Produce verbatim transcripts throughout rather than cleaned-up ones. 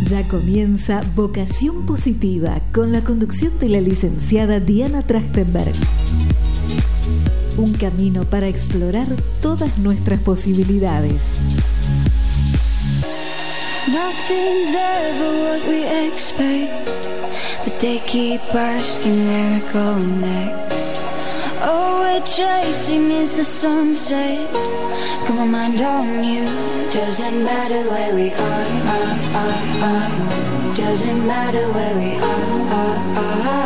Ya comienza Vocación Positiva con la conducción de la licenciada Diana Trachtenberg. Un camino para explorar todas nuestras posibilidades. Nothing's ever what we expect, but they keep asking where we're going next. All we're chasing is the sunset. Got my mind on you. Doesn't matter where we are, are, are, are. Doesn't matter where we are, are,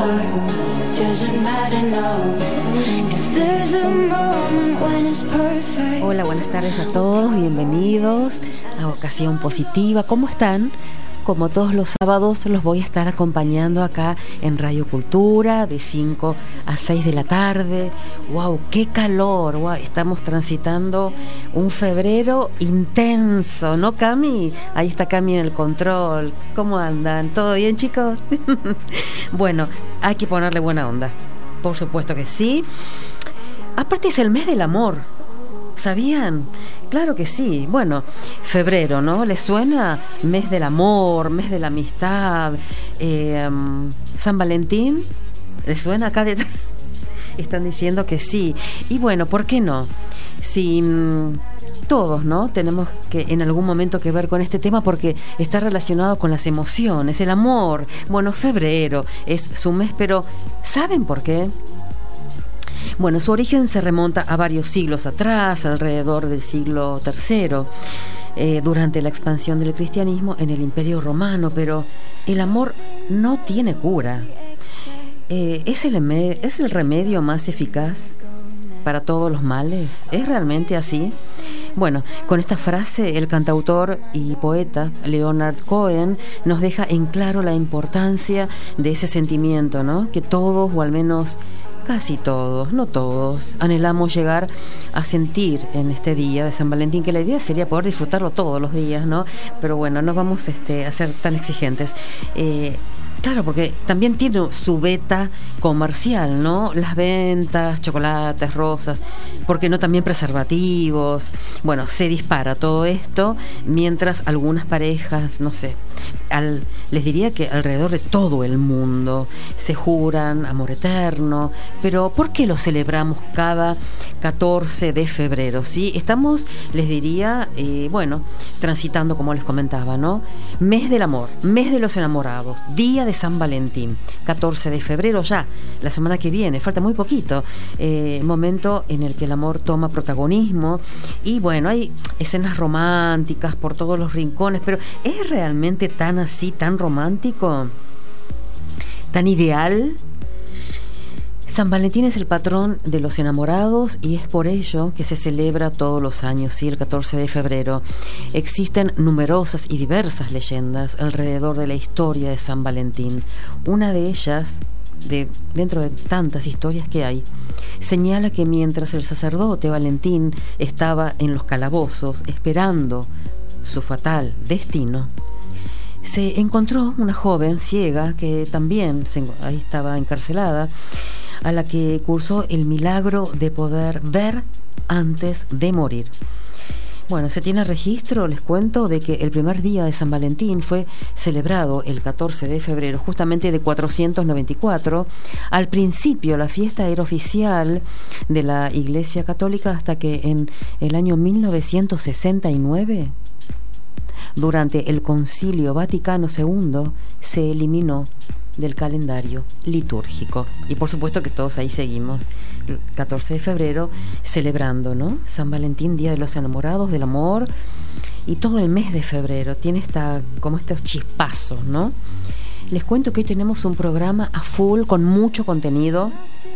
are. Doesn't matter, no. If there's a moment when it's perfect. Hola, buenas tardes a todos, bienvenidos a Vocación Positiva. ¿Cómo están? Como todos los sábados los voy a estar acompañando acá en Radio Cultura de cinco a seis de la tarde. ¡Wow! ¡Qué calor! ¡Wow! Estamos transitando un febrero intenso, ¿no, Cami? Ahí está Cami en el control. ¿Cómo andan? ¿Todo bien, chicos? Bueno, hay que ponerle buena onda. Por supuesto que sí. Aparte es el mes del amor. ¿Sabían? Claro que sí. Bueno, febrero, ¿no? ¿Les suena? Mes del amor, mes de la amistad, eh, um, San Valentín. ¿Les suena acá? De... Están diciendo que sí. Y bueno, ¿por qué no? Si um, todos, ¿no? Tenemos que en algún momento que ver con este tema porque está relacionado con las emociones, el amor. Bueno, febrero es su mes, pero ¿saben por qué? Bueno, su origen se remonta a varios siglos atrás, alrededor del siglo tercero, eh, durante la expansión del cristianismo en el Imperio Romano, pero el amor no tiene cura. Eh, ¿es el, ¿Es el remedio más eficaz para todos los males? ¿Es realmente así? Bueno, con esta frase el cantautor y poeta Leonard Cohen nos deja en claro la importancia de ese sentimiento, ¿no? Que todos, o al menos casi todos, no todos, anhelamos llegar a sentir en este día de San Valentín, que la idea sería poder disfrutarlo todos los días, ¿no? Pero bueno, no vamos este, a ser tan exigentes. Eh, Claro, porque también tiene su beta comercial, ¿no? Las ventas, chocolates, rosas, porque no también preservativos. Bueno, se dispara todo esto mientras algunas parejas, no sé, al, les diría que alrededor de todo el mundo se juran amor eterno. Pero ¿por qué lo celebramos cada catorce de febrero? ¿Sí? Estamos, les diría, eh, bueno, transitando, como les comentaba, ¿no? Mes del amor, mes de los enamorados, día de San Valentín, catorce de febrero ya, la semana que viene, falta muy poquito, eh, momento en el que el amor toma protagonismo y bueno, hay escenas románticas por todos los rincones, pero ¿es realmente tan así, tan romántico? ¿Tan ideal? San Valentín es el patrón de los enamorados y es por ello que se celebra todos los años, sí, el catorce de febrero. Existen numerosas y diversas leyendas alrededor de la historia de San Valentín. Una de ellas, de, dentro de tantas historias que hay, señala que mientras el sacerdote Valentín estaba en los calabozos esperando su fatal destino, se encontró una joven ciega que también se, ahí estaba encarcelada, a la que cursó el milagro de poder ver antes de morir. Bueno, se tiene registro, les cuento, de que el primer día de San Valentín fue celebrado el catorce de febrero, justamente de cuatrocientos noventa y cuatro. Al principio la fiesta era oficial de la Iglesia Católica hasta que en el año mil novecientos sesenta y nueve, durante el Concilio Vaticano segundo, se eliminó del calendario litúrgico. Y por supuesto que todos ahí seguimos el catorce de febrero celebrando, ¿no? San Valentín, Día de los Enamorados, del amor, y todo el mes de febrero tiene esta, como estos chispazos, ¿no? Les cuento que hoy tenemos un programa a full con mucho contenido.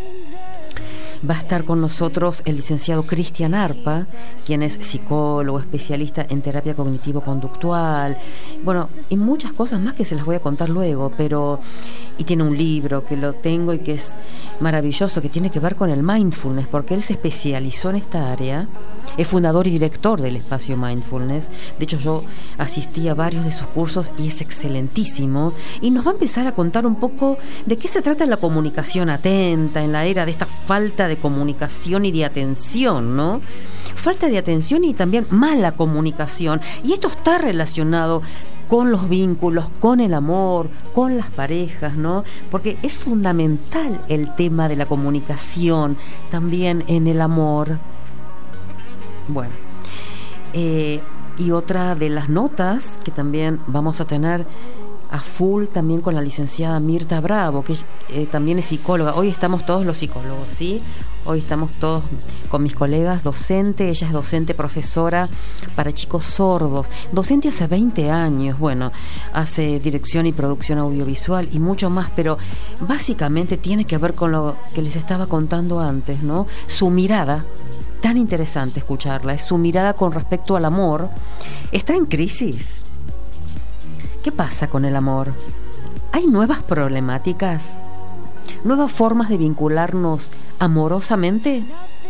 Va a estar con nosotros el licenciado Cristian Arpa, quien es psicólogo, especialista en terapia cognitivo-conductual, bueno, y muchas cosas más que se las voy a contar luego, pero y tiene un libro que lo tengo y que es maravilloso, que tiene que ver con el mindfulness, porque él se especializó en esta área, es fundador y director del espacio Mindfulness. De hecho, yo asistí a varios de sus cursos y es excelentísimo, y nos va a empezar a contar un poco de qué se trata la comunicación atenta en la era de esta falta de comunicación y de atención, ¿no? Falta de atención y también mala comunicación, y esto está relacionado con los vínculos, con el amor, con las parejas, ¿no? Porque es fundamental el tema de la comunicación también en el amor. Bueno, eh, y otra de las notas que también vamos a tener a full también con la licenciada Mirta Bravo, que eh, también es psicóloga. Hoy estamos todos los psicólogos, ¿sí? Hoy estamos todos con mis colegas docente. Ella es docente profesora para chicos sordos, docente hace veinte años, bueno, hace dirección y producción audiovisual y mucho más, pero básicamente tiene que ver con lo que les estaba contando antes, ¿no? Su mirada, tan interesante escucharla, es su mirada con respecto al amor. Está en crisis. ¿Qué pasa con el amor? ¿Hay nuevas problemáticas? ¿Nuevas formas de vincularnos amorosamente?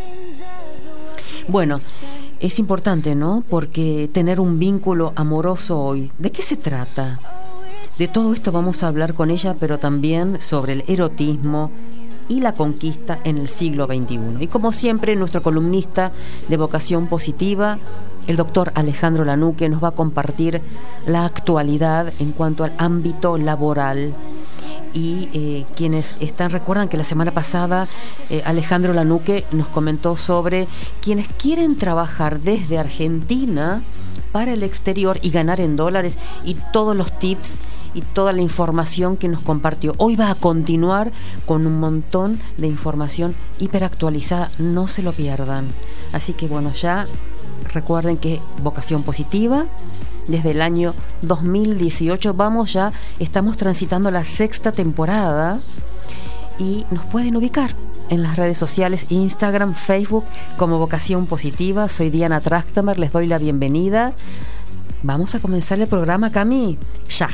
Bueno, es importante, ¿no? Porque tener un vínculo amoroso hoy, ¿de qué se trata? De todo esto vamos a hablar con ella, pero también sobre el erotismo y la conquista en el siglo veintiuno. Y como siempre, nuestro columnista de Vocación Positiva, el doctor Alejandro Lanuque, nos va a compartir la actualidad en cuanto al ámbito laboral. Y eh, quienes están, recuerdan que la semana pasada eh, Alejandro Lanuque nos comentó sobre quienes quieren trabajar desde Argentina para el exterior y ganar en dólares, y todos los tips y toda la información que nos compartió. Hoy va a continuar con un montón de información hiperactualizada, no se lo pierdan. Así que bueno, ya recuerden que Vocación Positiva, desde el año dos mil dieciocho, vamos ya, estamos transitando la sexta temporada y nos pueden ubicar en las redes sociales, Instagram, Facebook, como Vocación Positiva. Soy Diana Trachtenberg, les doy la bienvenida. Vamos a comenzar el programa, Cami, ya.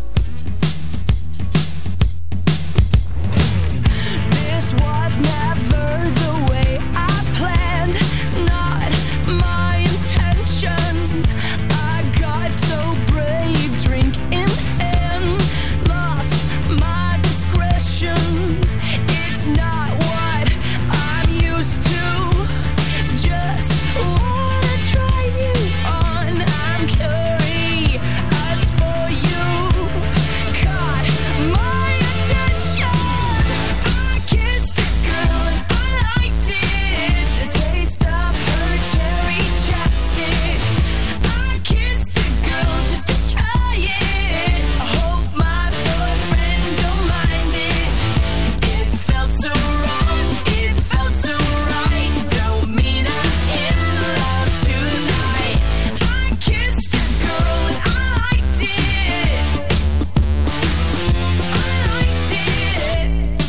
This was never the way I planned, not my intention. I got so brave, drink in hand, lost my discretion. It's not what I'm used to, just wanna try you on. I'm curious for you, caught my attention. I kissed a girl and I liked it, the taste of her cherry chapstick. I kissed a girl just to try it, I hope my boyfriend don't mind it. It felt so wrong, it felt so right, don't mean I'm in love tonight. I kissed a girl and I liked it, I liked it.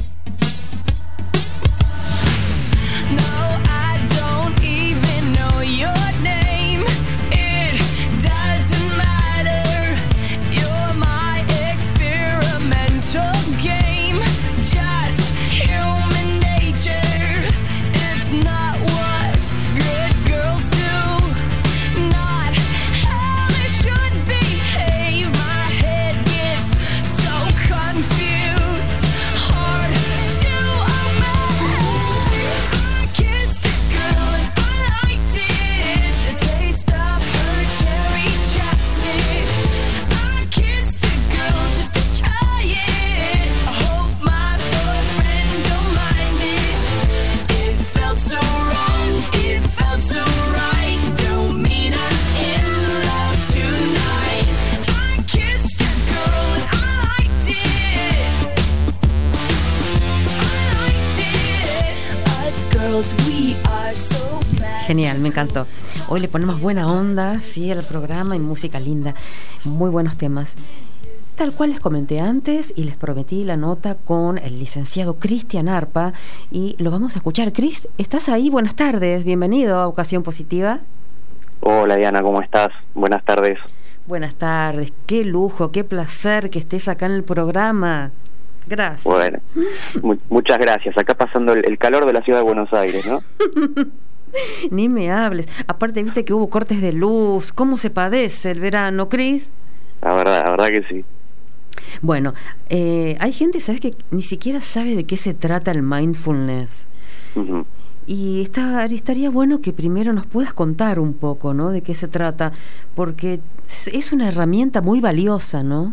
No, I don't even know your name, it doesn't matter. You're my experimental game, just human nature. It's not what good girls do, not how I should behave. My head gets so confused, hard to obey. I kissed a girl and I liked it, the taste of her cherry chapstick. I kissed a girl just to try it, I hope my boyfriend don't mind it. It felt so wrong, it felt so right, don't mean I'm in love tonight. I kissed a girl and I liked it, I liked it. Us girls, we are so bad. Genial, me encantó. Hoy le ponemos buena onda, sí, al programa, y música linda, muy buenos temas. Tal cual les comenté antes y les prometí la nota con el licenciado Cristian Arpa, y lo vamos a escuchar. Cris, ¿estás ahí? Buenas tardes, bienvenido a Vocación Positiva. Hola Diana, ¿cómo estás? Buenas tardes. Buenas tardes, qué lujo, qué placer que estés acá en el programa. Gracias. Bueno, mu- muchas gracias. Acá pasando el, el calor de la ciudad de Buenos Aires, ¿no? Ni me hables. Aparte, viste que hubo cortes de luz. ¿Cómo se padece el verano, Cris? La verdad, la verdad que sí. Bueno, eh, hay gente, ¿sabes?, que ni siquiera sabe de qué se trata el mindfulness. Uh-huh. Y está, estaría bueno que primero nos puedas contar un poco, ¿no?, de qué se trata, porque es una herramienta muy valiosa, ¿no?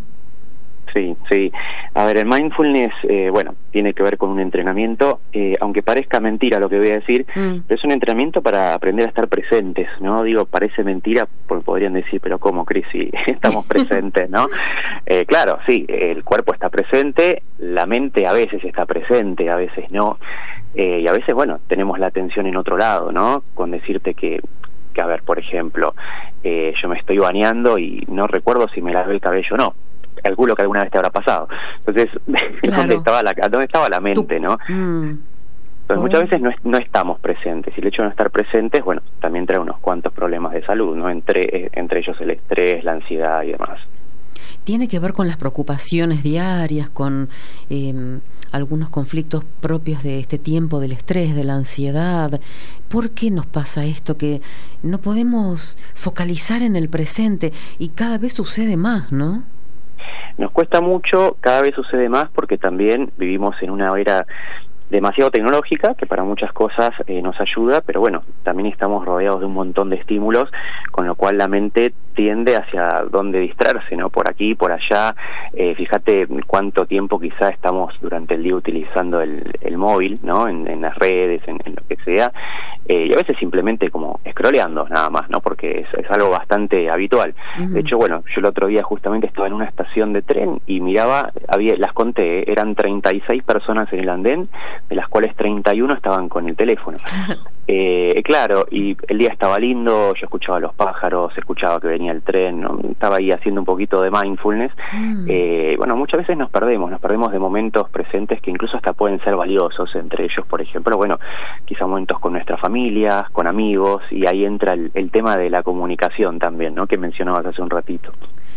Sí, sí. A ver, el mindfulness, eh, bueno, tiene que ver con un entrenamiento, eh, aunque parezca mentira lo que voy a decir, mm. pero es un entrenamiento para aprender a estar presentes, ¿no? Digo, parece mentira, porque podrían decir, pero ¿cómo, Cris? Si estamos presentes, ¿no? Eh, claro, sí, el cuerpo está presente, la mente a veces está presente, a veces no, eh, y a veces, bueno, tenemos la atención en otro lado, ¿no? Con decirte que que, a ver, por ejemplo, eh, yo me estoy bañando y no recuerdo si me lavé el cabello o no. Calculo que alguna vez te habrá pasado. Entonces, claro. ¿dónde estaba la, dónde estaba la mente, no? Mm. Entonces, muchas veces no, no estamos presentes, y el hecho de no estar presentes, bueno, también trae unos cuantos problemas de salud, ¿no? Entre, entre ellos el estrés, la ansiedad y demás. Tiene que ver con las preocupaciones diarias, con eh, algunos conflictos propios de este tiempo, del estrés, de la ansiedad. ¿Por qué nos pasa esto? Que no podemos focalizar en el presente y cada vez sucede más, ¿no? Nos cuesta mucho, cada vez sucede más, porque también vivimos en una era demasiado tecnológica, que para muchas cosas eh, nos ayuda, pero bueno, también estamos rodeados de un montón de estímulos, con lo cual la mente tiende hacia donde distraerse, ¿no? Por aquí, por allá. Eh, fíjate cuánto tiempo quizá estamos durante el día utilizando el, el móvil, ¿no? En, en las redes, en, en lo que sea, eh, y a veces simplemente como scrolleando nada más, ¿no? Porque es, es algo bastante habitual. Uh-huh. De hecho, bueno, yo el otro día justamente estaba en una estación de tren y miraba, había, las conté, eran treinta y seis personas en el andén, de las cuales treinta y uno estaban con el teléfono. Eh, claro, y el día estaba lindo, yo escuchaba los pájaros, escuchaba que venía el tren, ¿no? Estaba ahí haciendo un poquito de mindfulness. Mm. Eh, bueno, muchas veces nos perdemos, nos perdemos de momentos presentes que incluso hasta pueden ser valiosos, entre ellos, por ejemplo, bueno, quizá momentos con nuestra familia, con amigos, y ahí entra el, el tema de la comunicación también, ¿no? Que mencionabas hace un ratito.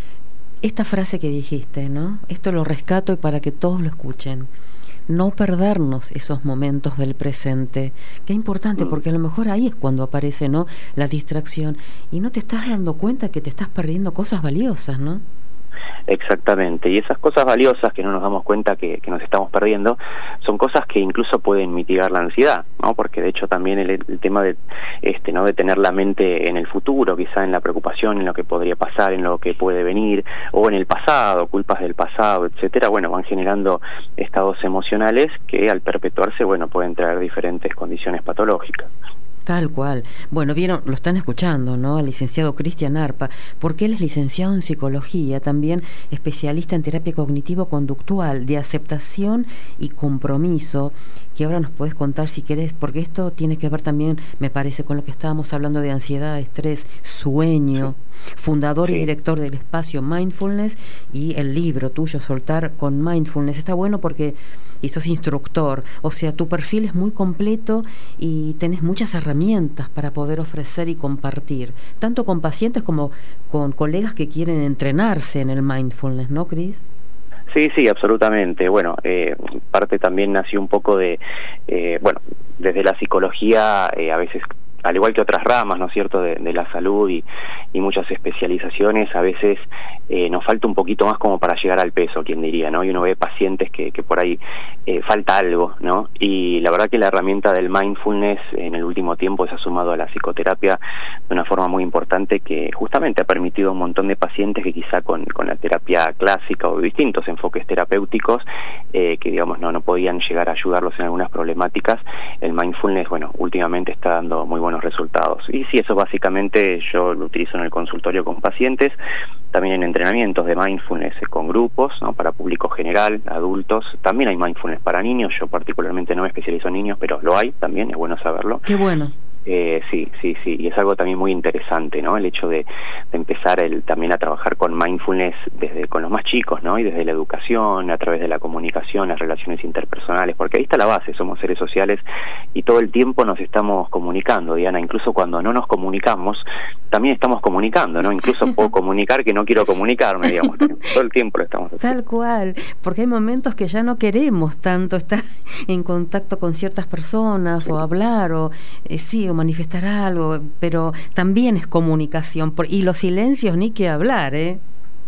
Esta frase que dijiste, ¿no? Esto lo rescato y para que todos lo escuchen. No perdernos esos momentos del presente. Qué importante, porque a lo mejor ahí es cuando aparece, ¿no?, la distracción, y no te estás dando cuenta que te estás perdiendo cosas valiosas, ¿no? Exactamente, y esas cosas valiosas que no nos damos cuenta que, que nos estamos perdiendo son cosas que incluso pueden mitigar la ansiedad, ¿no? Porque de hecho también el, el tema de este no de tener la mente en el futuro, quizá en la preocupación, en lo que podría pasar, en lo que puede venir, o en el pasado, culpas del pasado, etcétera, bueno, van generando estados emocionales que al perpetuarse, bueno, pueden traer diferentes condiciones patológicas. Tal cual. Bueno, vieron, lo están escuchando, ¿no?, al licenciado Cristian Arpa, porque él es licenciado en psicología, también especialista en terapia cognitivo-conductual, de aceptación y compromiso, que ahora nos puedes contar si querés, porque esto tiene que ver también, me parece, con lo que estábamos hablando de ansiedad, estrés, sueño, fundador y director del espacio Mindfulness, y el libro tuyo, Soltar con Mindfulness. Está bueno porque y sos instructor, o sea, tu perfil es muy completo y tenés muchas herramientas para poder ofrecer y compartir, tanto con pacientes como con colegas que quieren entrenarse en el mindfulness, ¿no, Cris? Sí, sí, absolutamente. Bueno, eh, parte también nació un poco de, eh, bueno, desde la psicología, eh, a veces, al igual que otras ramas, ¿no es cierto?, de, de la salud y, y muchas especializaciones, a veces eh, nos falta un poquito más como para llegar al peso, quien diría, ¿no? Y uno ve pacientes que, que por ahí eh, falta algo, ¿no? Y la verdad que la herramienta del mindfulness en el último tiempo se ha sumado a la psicoterapia de una forma muy importante, que justamente ha permitido a un montón de pacientes que quizá con, con la terapia clásica o distintos enfoques terapéuticos, eh, que digamos no, no podían llegar a ayudarlos en algunas problemáticas, el mindfulness, bueno, últimamente está dando muy buenos resultados. Y sí, eso básicamente yo lo utilizo en el consultorio con pacientes, también en entrenamientos de mindfulness con grupos, ¿no?, para público general, adultos. También hay mindfulness para niños, yo particularmente no me especializo en niños, pero lo hay también, es bueno saberlo. Qué bueno. Eh, sí, sí, sí, y es algo también muy interesante, ¿no? El hecho de, de empezar el, también a trabajar con mindfulness desde con los más chicos, ¿no? Y desde la educación, a través de la comunicación, las relaciones interpersonales, porque ahí está la base, somos seres sociales y todo el tiempo nos estamos comunicando, Diana, incluso cuando no nos comunicamos, también estamos comunicando, ¿no? Incluso puedo comunicar que no quiero comunicarme, digamos, todo el tiempo lo estamos haciendo. Tal cual, porque hay momentos que ya no queremos tanto estar en contacto con ciertas personas, sí, o hablar, o eh, sí, o manifestar algo, pero también es comunicación, por, y los silencios ni que hablar, ¿eh?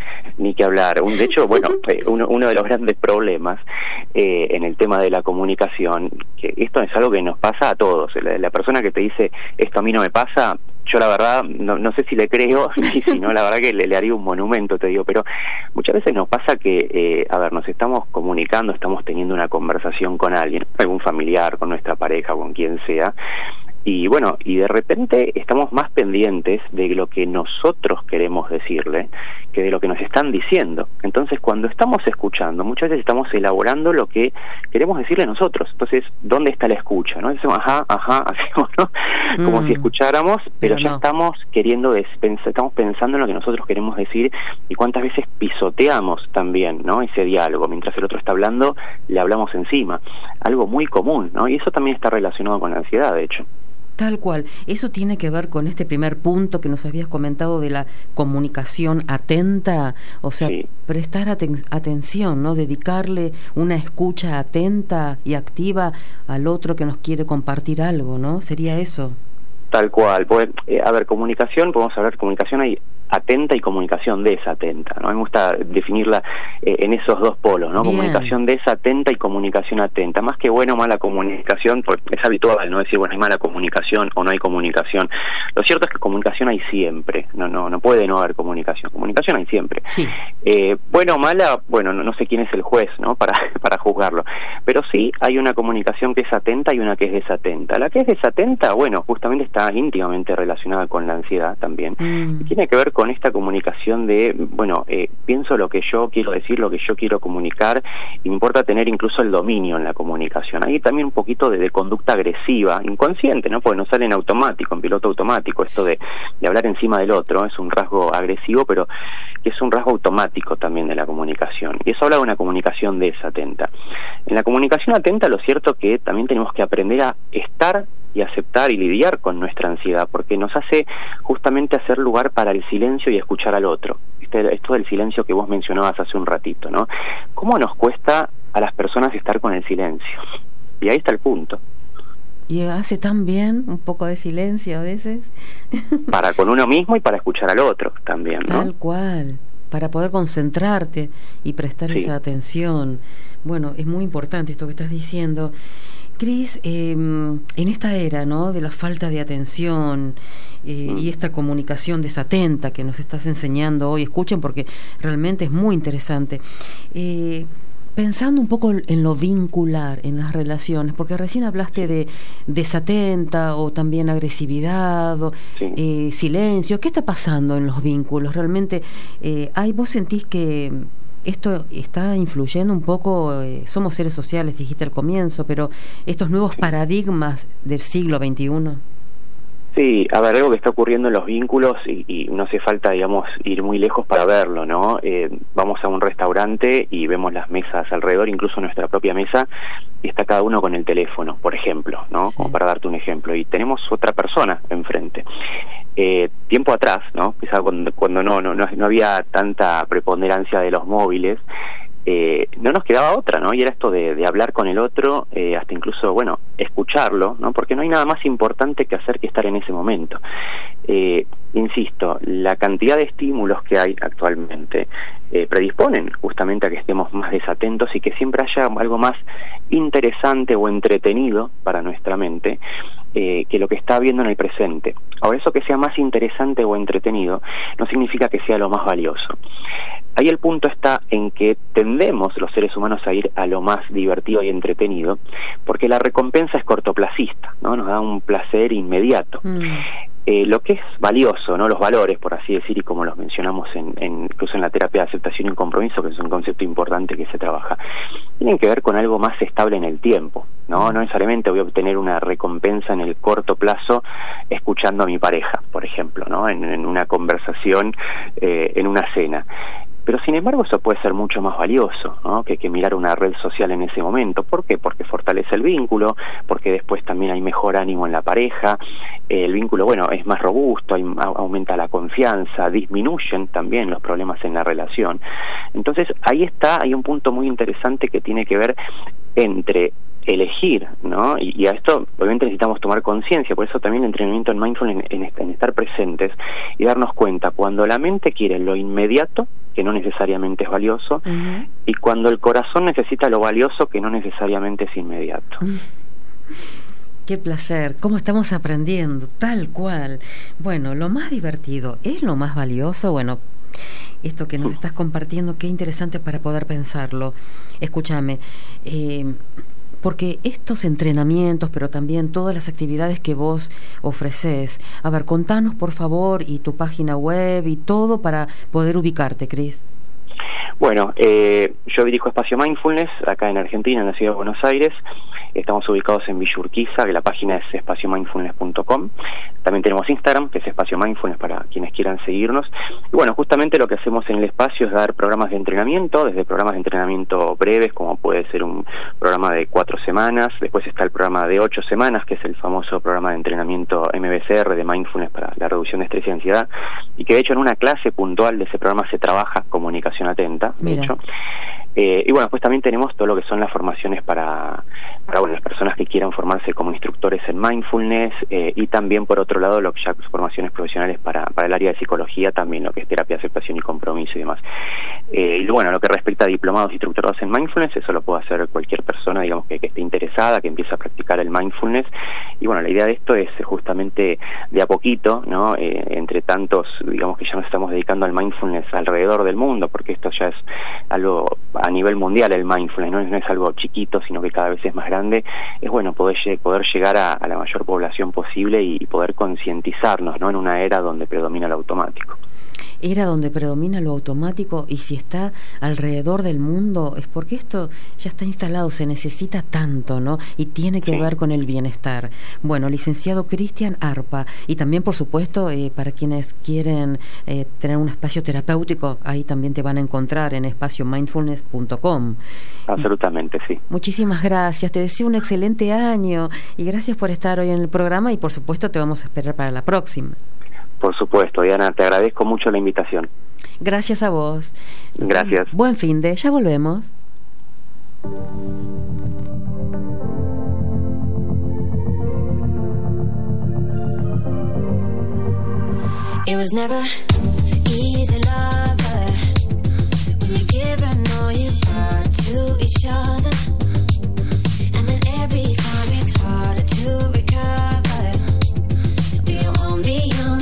Ni que hablar. Un, de hecho, bueno, eh, uno, uno de los grandes problemas eh, en el tema de la comunicación, que esto es algo que nos pasa a todos. La, la persona que te dice, esto a mí no me pasa, yo la verdad no, no sé si le creo, y si no, la verdad que le, le haría un monumento, te digo, pero muchas veces nos pasa que, eh, a ver, nos estamos comunicando, estamos teniendo una conversación con alguien, algún familiar, con nuestra pareja, con quien sea, y bueno, y de repente estamos más pendientes de lo que nosotros queremos decirle que de lo que nos están diciendo. Entonces, cuando estamos escuchando, muchas veces estamos elaborando lo que queremos decirle nosotros. Entonces, ¿dónde está la escucha? ¿No? Decimos, ajá, ajá, hacemos, ¿no? Como mm, si escucháramos, pero, pero ya no. estamos queriendo, estamos pensando en lo que nosotros queremos decir, y cuántas veces pisoteamos también, ¿no? Ese diálogo. Mientras el otro está hablando, le hablamos encima. Algo muy común, ¿no? Y eso también está relacionado con la ansiedad, de hecho. Tal cual. Eso tiene que ver con este primer punto que nos habías comentado de la comunicación atenta, o sea, sí. prestar aten- atención, ¿no? Dedicarle una escucha atenta y activa al otro que nos quiere compartir algo, ¿no? ¿Sería eso? Tal cual. Pues, eh, a ver, comunicación, podemos hablar de comunicación ahí. Atenta y comunicación desatenta, ¿no? Me gusta definirla eh, en esos dos polos, ¿no? Bien. Comunicación desatenta y comunicación atenta. Más que bueno o mala comunicación, porque es habitual, ¿no? Decir, bueno, hay mala comunicación o no hay comunicación. Lo cierto es que comunicación hay siempre, no no no puede no haber comunicación. Comunicación hay siempre. Sí. Eh, bueno o mala, bueno, no, no sé quién es el juez, ¿no? Para, para juzgarlo. Pero sí hay una comunicación que es atenta y una que es desatenta. La que es desatenta, bueno, justamente está íntimamente relacionada con la ansiedad también. Mm. Y tiene que ver con con esta comunicación de, bueno, eh, pienso lo que yo quiero decir, lo que yo quiero comunicar, y me importa tener incluso el dominio en la comunicación. Hay también un poquito de, de conducta agresiva, inconsciente, ¿no? Porque no sale en automático, en piloto automático, esto de, de hablar encima del otro, es un rasgo agresivo, pero que es un rasgo automático también de la comunicación. Y eso habla de una comunicación desatenta. En la comunicación atenta, lo cierto que también tenemos que aprender a estar y aceptar y lidiar con nuestra ansiedad, porque nos hace justamente hacer lugar para el silencio y escuchar al otro. Este, esto del silencio que vos mencionabas hace un ratito, ¿no? ¿Cómo nos cuesta a las personas estar con el silencio? Y ahí está el punto. Y hace tan bien un poco de silencio a veces. Para con uno mismo y para escuchar al otro también, ¿no? Tal cual, para poder concentrarte y prestar sí. esa atención. Bueno, es muy importante esto que estás diciendo. Cris, eh, en esta era, ¿no?, de la falta de atención eh, mm. y esta comunicación desatenta que nos estás enseñando hoy, escuchen porque realmente es muy interesante, eh, pensando un poco en lo vincular, en las relaciones, porque recién hablaste de desatenta o también agresividad, o, sí. eh, silencio, ¿qué está pasando en los vínculos? Realmente, eh, ¿hay, vos sentís que esto está influyendo un poco, eh, somos seres sociales, dijiste al comienzo, pero estos nuevos paradigmas del siglo veintiuno? Sí, a ver, algo que está ocurriendo en los vínculos y, y no hace falta, digamos, ir muy lejos para verlo, ¿no? Eh, vamos a un restaurante y vemos las mesas alrededor, incluso nuestra propia mesa, y está cada uno con el teléfono, por ejemplo, ¿no? Sí. Como para darte un ejemplo, y tenemos otra persona enfrente. Eh, tiempo atrás, ¿no? Quizá cuando, cuando no, no, no había tanta preponderancia de los móviles, eh, no nos quedaba otra, ¿no? Y era esto de, de hablar con el otro, eh, hasta incluso, bueno, escucharlo, ¿no? Porque no hay nada más importante que hacer que estar en ese momento. Eh, insisto, la cantidad de estímulos que hay actualmente eh, predisponen justamente a que estemos más desatentos y que siempre haya algo más interesante o entretenido para nuestra mente eh, que lo que está viendo en el presente. Ahora, eso que sea más interesante o entretenido no significa que sea lo más valioso. Ahí el punto está en que tendemos los seres humanos a ir a lo más divertido y entretenido porque la recompensa es cortoplacista, ¿no? Nos da un placer inmediato. Mm. Eh, lo que es valioso, ¿no? Los valores, por así decir, y como los mencionamos en, en, incluso en la terapia de aceptación y compromiso, que es un concepto importante que se trabaja, tienen que ver con algo más estable en el tiempo, ¿no? No necesariamente voy a obtener una recompensa en el corto plazo escuchando a mi pareja, por ejemplo, ¿no? En, en una conversación, eh, en una cena. Pero sin embargo eso puede ser mucho más valioso, ¿no? que, que mirar una red social en ese momento. ¿Por qué? Porque fortalece el vínculo, porque después también hay mejor ánimo en la pareja, eh, el vínculo, bueno, es más robusto, hay, aumenta la confianza, disminuyen también los problemas en la relación. Entonces ahí está, hay un punto muy interesante que tiene que ver entre elegir, ¿no? Y, y a esto obviamente necesitamos tomar conciencia, por eso también el entrenamiento en mindfulness, en, en, en estar presentes y darnos cuenta cuando la mente quiere lo inmediato, que no necesariamente es valioso, uh-huh. y cuando el corazón necesita lo valioso que no necesariamente es inmediato. Qué placer, cómo estamos aprendiendo, tal cual. Bueno, lo más divertido es lo más valioso. Bueno, esto que nos estás compartiendo, qué interesante para poder pensarlo. Escúchame, eh, porque estos entrenamientos, pero también todas las actividades que vos ofreces, a ver, contanos por favor, y tu página web y todo para poder ubicarte, Cris. Bueno, eh, yo dirijo Espacio Mindfulness acá en Argentina, en la ciudad de Buenos Aires. Estamos ubicados en Villa Urquiza, que la página es espacio mindfulness punto com. También tenemos Instagram, que es Espacio Mindfulness, para quienes quieran seguirnos. Y bueno, justamente lo que hacemos en el espacio es dar programas de entrenamiento, desde programas de entrenamiento breves, como puede ser un programa de cuatro semanas. Después está el programa de ocho semanas, que es el famoso programa de entrenamiento M B C R de Mindfulness para la reducción de estrés y ansiedad. Y que de hecho en una clase puntual de ese programa se trabaja comunicación atenta, de Mira. hecho. Eh, y bueno, pues también tenemos todo lo que son las formaciones para, para bueno, las personas que quieran formarse como instructores en mindfulness, eh, y también por otro lado lo que ya formaciones profesionales para, para el área de psicología, también lo que es terapia de aceptación y compromiso y demás. Eh, y bueno, lo que respecta a diplomados y instructores en mindfulness, eso lo puede hacer cualquier persona, digamos, que, que esté interesada, que empiece a practicar el mindfulness. Y bueno, la idea de esto es justamente de a poquito, ¿no? Eh, entre tantos, digamos, que ya nos estamos dedicando al mindfulness alrededor del mundo, porque esto ya es algo a nivel mundial, el mindfulness, no es, no es algo chiquito, sino que cada vez es más grande. Es bueno poder, poder llegar a, a la mayor población posible y, y poder concientizarnos, ¿no? En una era donde predomina lo automático. Era donde predomina lo automático, y si está alrededor del mundo es porque esto ya está instalado, se necesita tanto, ¿no? Y tiene que sí. ver con el bienestar. Bueno, licenciado Cristian Arpa, y también por supuesto eh, para quienes quieren eh, tener un espacio terapéutico, ahí también te van a encontrar en espacio mindfulness punto com. Absolutamente, sí. Muchísimas gracias, te deseo un excelente año y gracias por estar hoy en el programa, y por supuesto te vamos a esperar para la próxima. Por supuesto, Diana, te agradezco mucho la invitación. Gracias a vos. Gracias. Buen fin de, ya volvemos. It was never easy, lover, when you've given all you got to each other, and then every time it's harder to recover. We won't be young.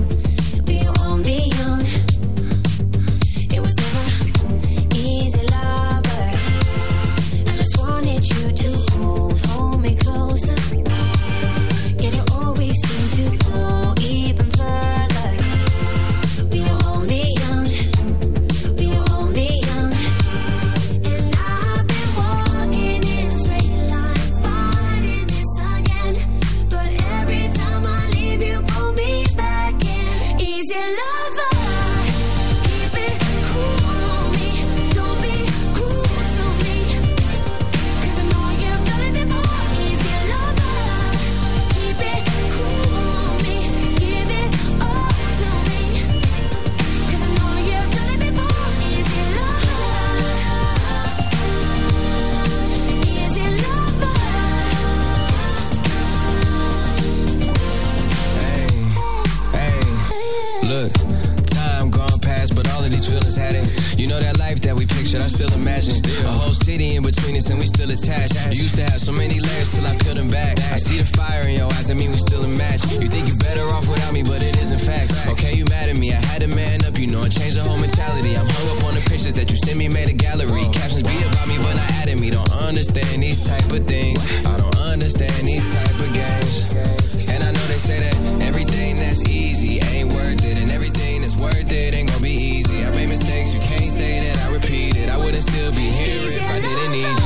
And we still attached. You used to have so many layers till I peeled them back. I see the fire in your eyes, I mean we still a match. You think you're better off without me, but it isn't facts. Okay, you mad at me, I had to man up, you know, and change the whole mentality. I'm hung up on the pictures that you sent me, made a gallery. Captions be about me, but not adding me. Don't understand these type of things. I don't understand these type of games. And I know they say that everything that's easy ain't worth it, and everything that's worth it ain't gonna be easy. I made mistakes, you can't say that I repeat it. I wouldn't still be here if I didn't need you.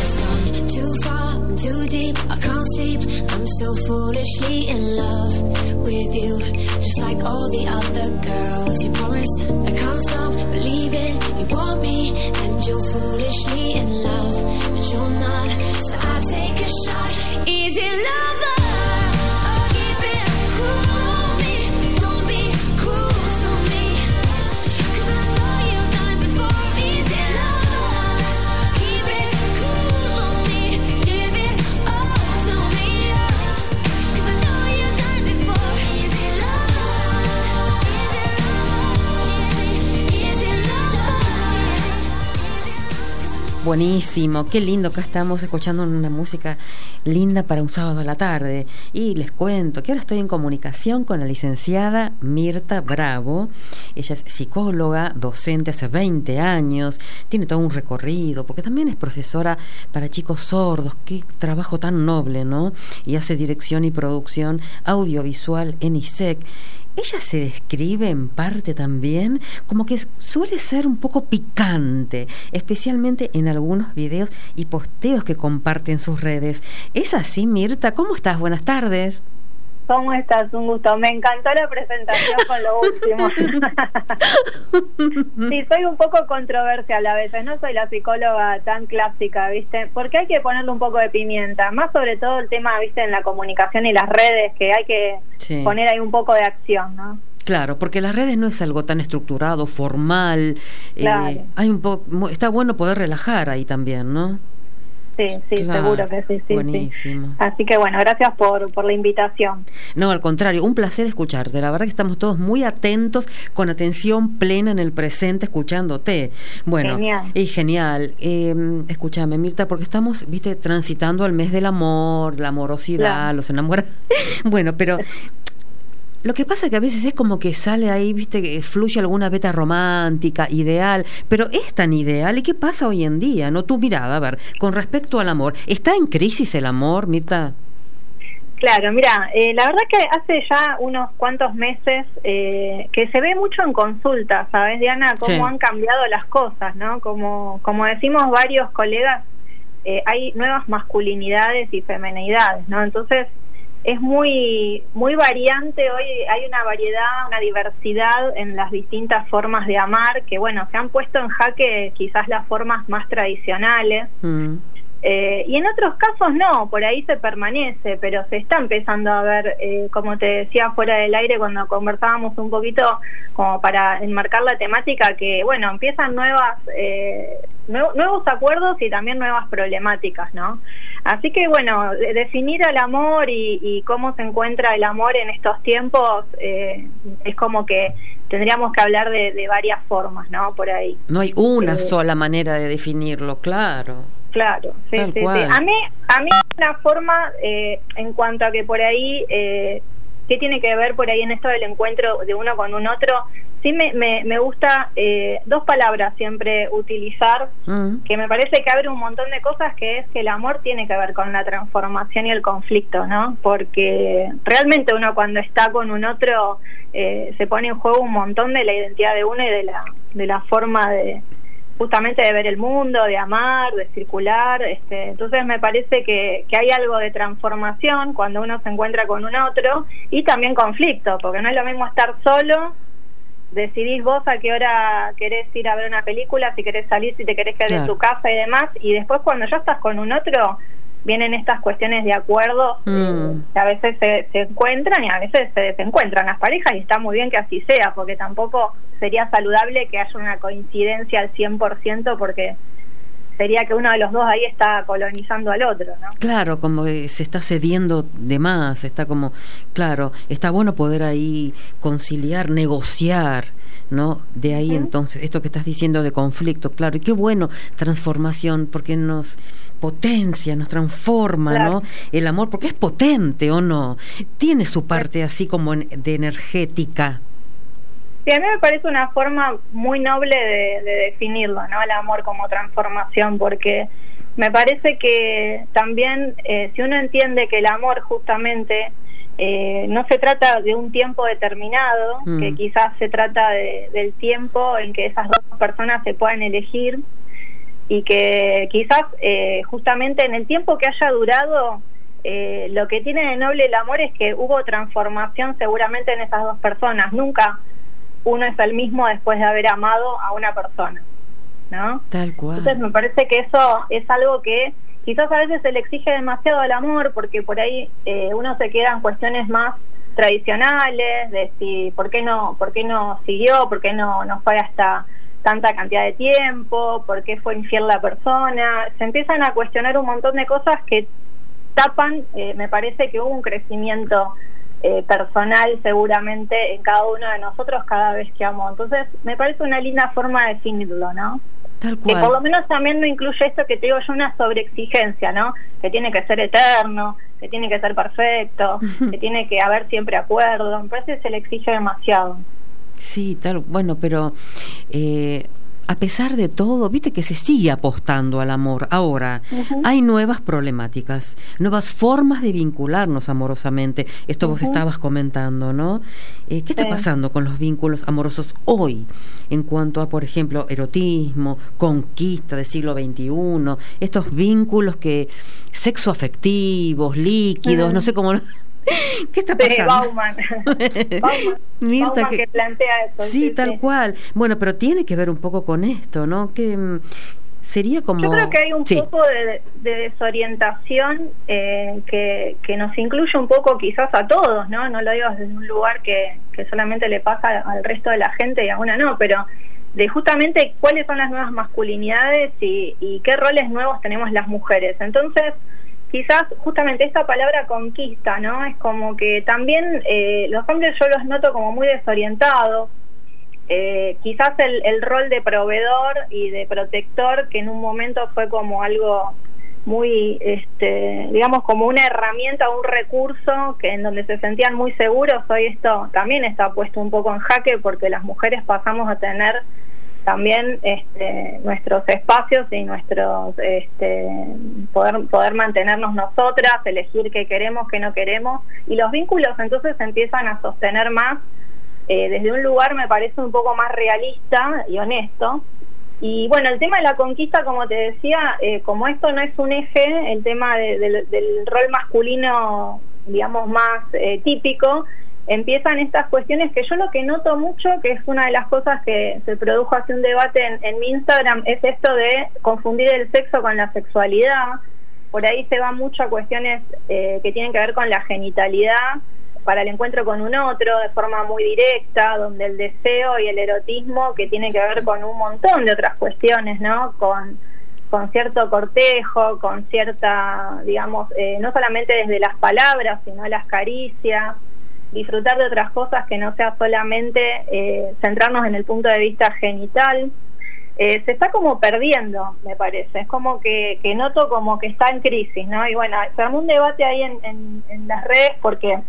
Foolishly in love with you, just like all the other girls. You promised I can't stop believing you want me, and you're foolishly in love, but you're not. So I take a shot. Easy lover, oh, keep it cool on me. Don't be cruel to me, 'cause I know you've done it before. Easy lover, keep it cool on me. Give it all to me, 'cause I know you've done it before. Easy lover, easy lover, easy, easy lover. Buenísimo, qué lindo, acá estamos escuchando una música linda para un sábado a la tarde. Y les cuento que ahora estoy en comunicación con la licenciada Mirta Bravo. Ella es psicóloga, docente hace veinte años, tiene todo un recorrido, porque también es profesora para chicos sordos. Qué trabajo tan noble, ¿no? Y hace dirección y producción audiovisual en I S E C. Ella se describe en parte también como que suele ser un poco picante, especialmente en algunos videos y posteos que comparte en sus redes. ¿Es así, Mirta? ¿Cómo estás? Buenas tardes. ¿Cómo estás? Un gusto. Me encantó la presentación con lo último. Sí, soy un poco controversial a veces. No soy la psicóloga tan clásica, ¿viste? Porque hay que ponerle un poco de pimienta. Más sobre todo el tema, ¿viste? En la comunicación y las redes, que hay que sí. poner ahí un poco de acción, ¿no? Claro, porque las redes no es algo tan estructurado, formal. Claro. Eh, hay un poco, está bueno poder relajar ahí también, ¿no? Sí, sí, claro, seguro que sí, sí. Buenísimo. Sí. Así que bueno, gracias por, por la invitación. No, al contrario, un placer escucharte. La verdad que estamos todos muy atentos, con atención plena en el presente, escuchándote. Bueno, genial. Es genial. Eh, escúchame, Mirta, porque estamos, viste, transitando al mes del amor, la amorosidad, claro. los enamorados. Bueno, pero lo que pasa es que a veces es como que sale ahí, viste, que fluye alguna beta romántica, ideal, pero es tan ideal. ¿Y qué pasa hoy en día? ¿No? Tu mirada, a ver, con respecto al amor, ¿está en crisis el amor, Mirta? Claro, mira, eh, la verdad que hace ya unos cuantos meses eh, que se ve mucho en consulta, ¿sabes, Diana? Cómo sí. han cambiado las cosas, ¿no? Como, como decimos varios colegas, eh, hay nuevas masculinidades y feminidades, ¿no? Entonces es muy muy variante. Hoy hay una variedad, una diversidad en las distintas formas de amar, que bueno, se han puesto en jaque quizás las formas más tradicionales. Mm. Eh, y en otros casos no, por ahí se permanece, pero se está empezando a ver, eh, como te decía fuera del aire cuando conversábamos un poquito, como para enmarcar la temática, que bueno, empiezan nuevas eh, nuevo, nuevos acuerdos y también nuevas problemáticas, ¿no? Así que bueno, definir el amor y, y cómo se encuentra el amor en estos tiempos eh, es como que tendríamos que hablar de, de varias formas, ¿no? Por ahí. No hay una eh, sola manera de definirlo, claro. Claro, sí, sí, sí. A mí, a mí una forma, eh, en cuanto a que por ahí, eh, ¿qué tiene que ver por ahí en esto del encuentro de uno con un otro? Sí me, me, me gusta eh, dos palabras siempre utilizar, mm. que me parece que abre un montón de cosas, que es que el amor tiene que ver con la transformación y el conflicto, ¿no? Porque realmente uno cuando está con un otro eh, se pone en juego un montón de la identidad de uno y de la, de la forma de justamente de ver el mundo, de amar, de circular. Este, entonces me parece que, que hay algo de transformación cuando uno se encuentra con un otro, y también conflicto, porque no es lo mismo estar solo, decidís vos a qué hora querés ir a ver una película, si querés salir, si te querés quedar claro. en tu casa y demás, y después cuando ya estás con un otro vienen estas cuestiones de acuerdo mm. eh, que a veces se, se encuentran y a veces se desencuentran las parejas, y está muy bien que así sea, porque tampoco sería saludable que haya una coincidencia al cien por ciento, porque sería que uno de los dos ahí está colonizando al otro, ¿no? Claro, como que se está cediendo de más, está como, claro, está bueno poder ahí conciliar, negociar, ¿no? De ahí, ¿sí? Entonces, esto que estás diciendo de conflicto, claro, y qué bueno, transformación, porque nos potencia, nos transforma, claro. ¿no? El amor, porque es potente, ¿o no? Tiene su parte así como en, de energética. Sí, a mí me parece una forma muy noble de, de definirlo, ¿no? El amor como transformación, porque me parece que también, eh, si uno entiende que el amor justamente eh, no se trata de un tiempo determinado, mm. que quizás se trata de, del tiempo en que esas dos personas se puedan elegir, y que quizás eh, justamente en el tiempo que haya durado eh, lo que tiene de noble el amor es que hubo transformación seguramente en esas dos personas. Nunca uno es el mismo después de haber amado a una persona, ¿no? Tal cual. Entonces me parece que eso es algo que quizás a veces se le exige demasiado al amor, porque por ahí eh, uno se queda en cuestiones más tradicionales, de si por qué no, por qué no siguió, por qué no, no fue hasta tanta cantidad de tiempo, por qué fue infiel la persona. Se empiezan a cuestionar un montón de cosas que tapan, eh, me parece que hubo un crecimiento eh, personal seguramente en cada uno de nosotros cada vez que amó. Entonces me parece una linda forma de definirlo, ¿no? Tal cual. Que por lo menos también no incluye esto que te digo yo, una sobreexigencia, ¿no? Que tiene que ser eterno, que tiene que ser perfecto, que tiene que haber siempre acuerdo. Me parece que se le exige demasiado. Sí, tal, bueno, pero eh, a pesar de todo, viste que se sigue apostando al amor. Ahora, uh-huh. hay nuevas problemáticas, nuevas formas de vincularnos amorosamente. Esto uh-huh. vos estabas comentando, ¿no? Eh, ¿Qué está sí. pasando con los vínculos amorosos hoy? En cuanto a, por ejemplo, erotismo, conquista del siglo veintiuno, estos vínculos que sexoafectivos, líquidos, uh-huh. no sé cómo... ¿Qué está pasando? Sí, Bauman. Bauman, Mirta, Bauman que, que plantea eso. Sí, sí tal sí. cual. Bueno, pero tiene que ver un poco con esto, ¿no? Que mm, sería como... Yo creo que hay un sí. poco de, de desorientación eh, que, que nos incluye un poco quizás a todos, ¿no? No lo digo desde un lugar que, que solamente le pasa al resto de la gente y a una no, pero de justamente cuáles son las nuevas masculinidades y, y qué roles nuevos tenemos las mujeres. Entonces, quizás justamente esta palabra conquista, ¿no? Es como que también eh, los hombres yo los noto como muy desorientados. Eh, quizás el, el rol de proveedor y de protector, que en un momento fue como algo muy, este, digamos, como una herramienta, un recurso que en donde se sentían muy seguros, hoy esto también está puesto un poco en jaque, porque las mujeres pasamos a tener también este, nuestros espacios y nuestros este, poder poder mantenernos nosotras, elegir qué queremos, qué no queremos, y los vínculos entonces se empiezan a sostener más eh, desde un lugar, me parece, un poco más realista y honesto. Y bueno, el tema de la conquista, como te decía, eh, como esto no es un eje, el tema de, de, del rol masculino, digamos, más eh, típico, empiezan estas cuestiones que yo lo que noto mucho, que es una de las cosas que se produjo hace un debate en, en mi Instagram, es esto de confundir el sexo con la sexualidad. Por ahí se va mucho a cuestiones eh, que tienen que ver con la genitalidad para el encuentro con un otro de forma muy directa, donde el deseo y el erotismo, que tiene que ver con un montón de otras cuestiones, ¿no? Con, con cierto cortejo, con cierta, digamos, eh, no solamente desde las palabras, sino las caricias, disfrutar de otras cosas que no sea solamente eh, centrarnos en el punto de vista genital. Eh, se está como perdiendo, me parece, es como que, que noto como que está en crisis, ¿no? Y bueno, se armó un debate ahí en, en, en las redes, porque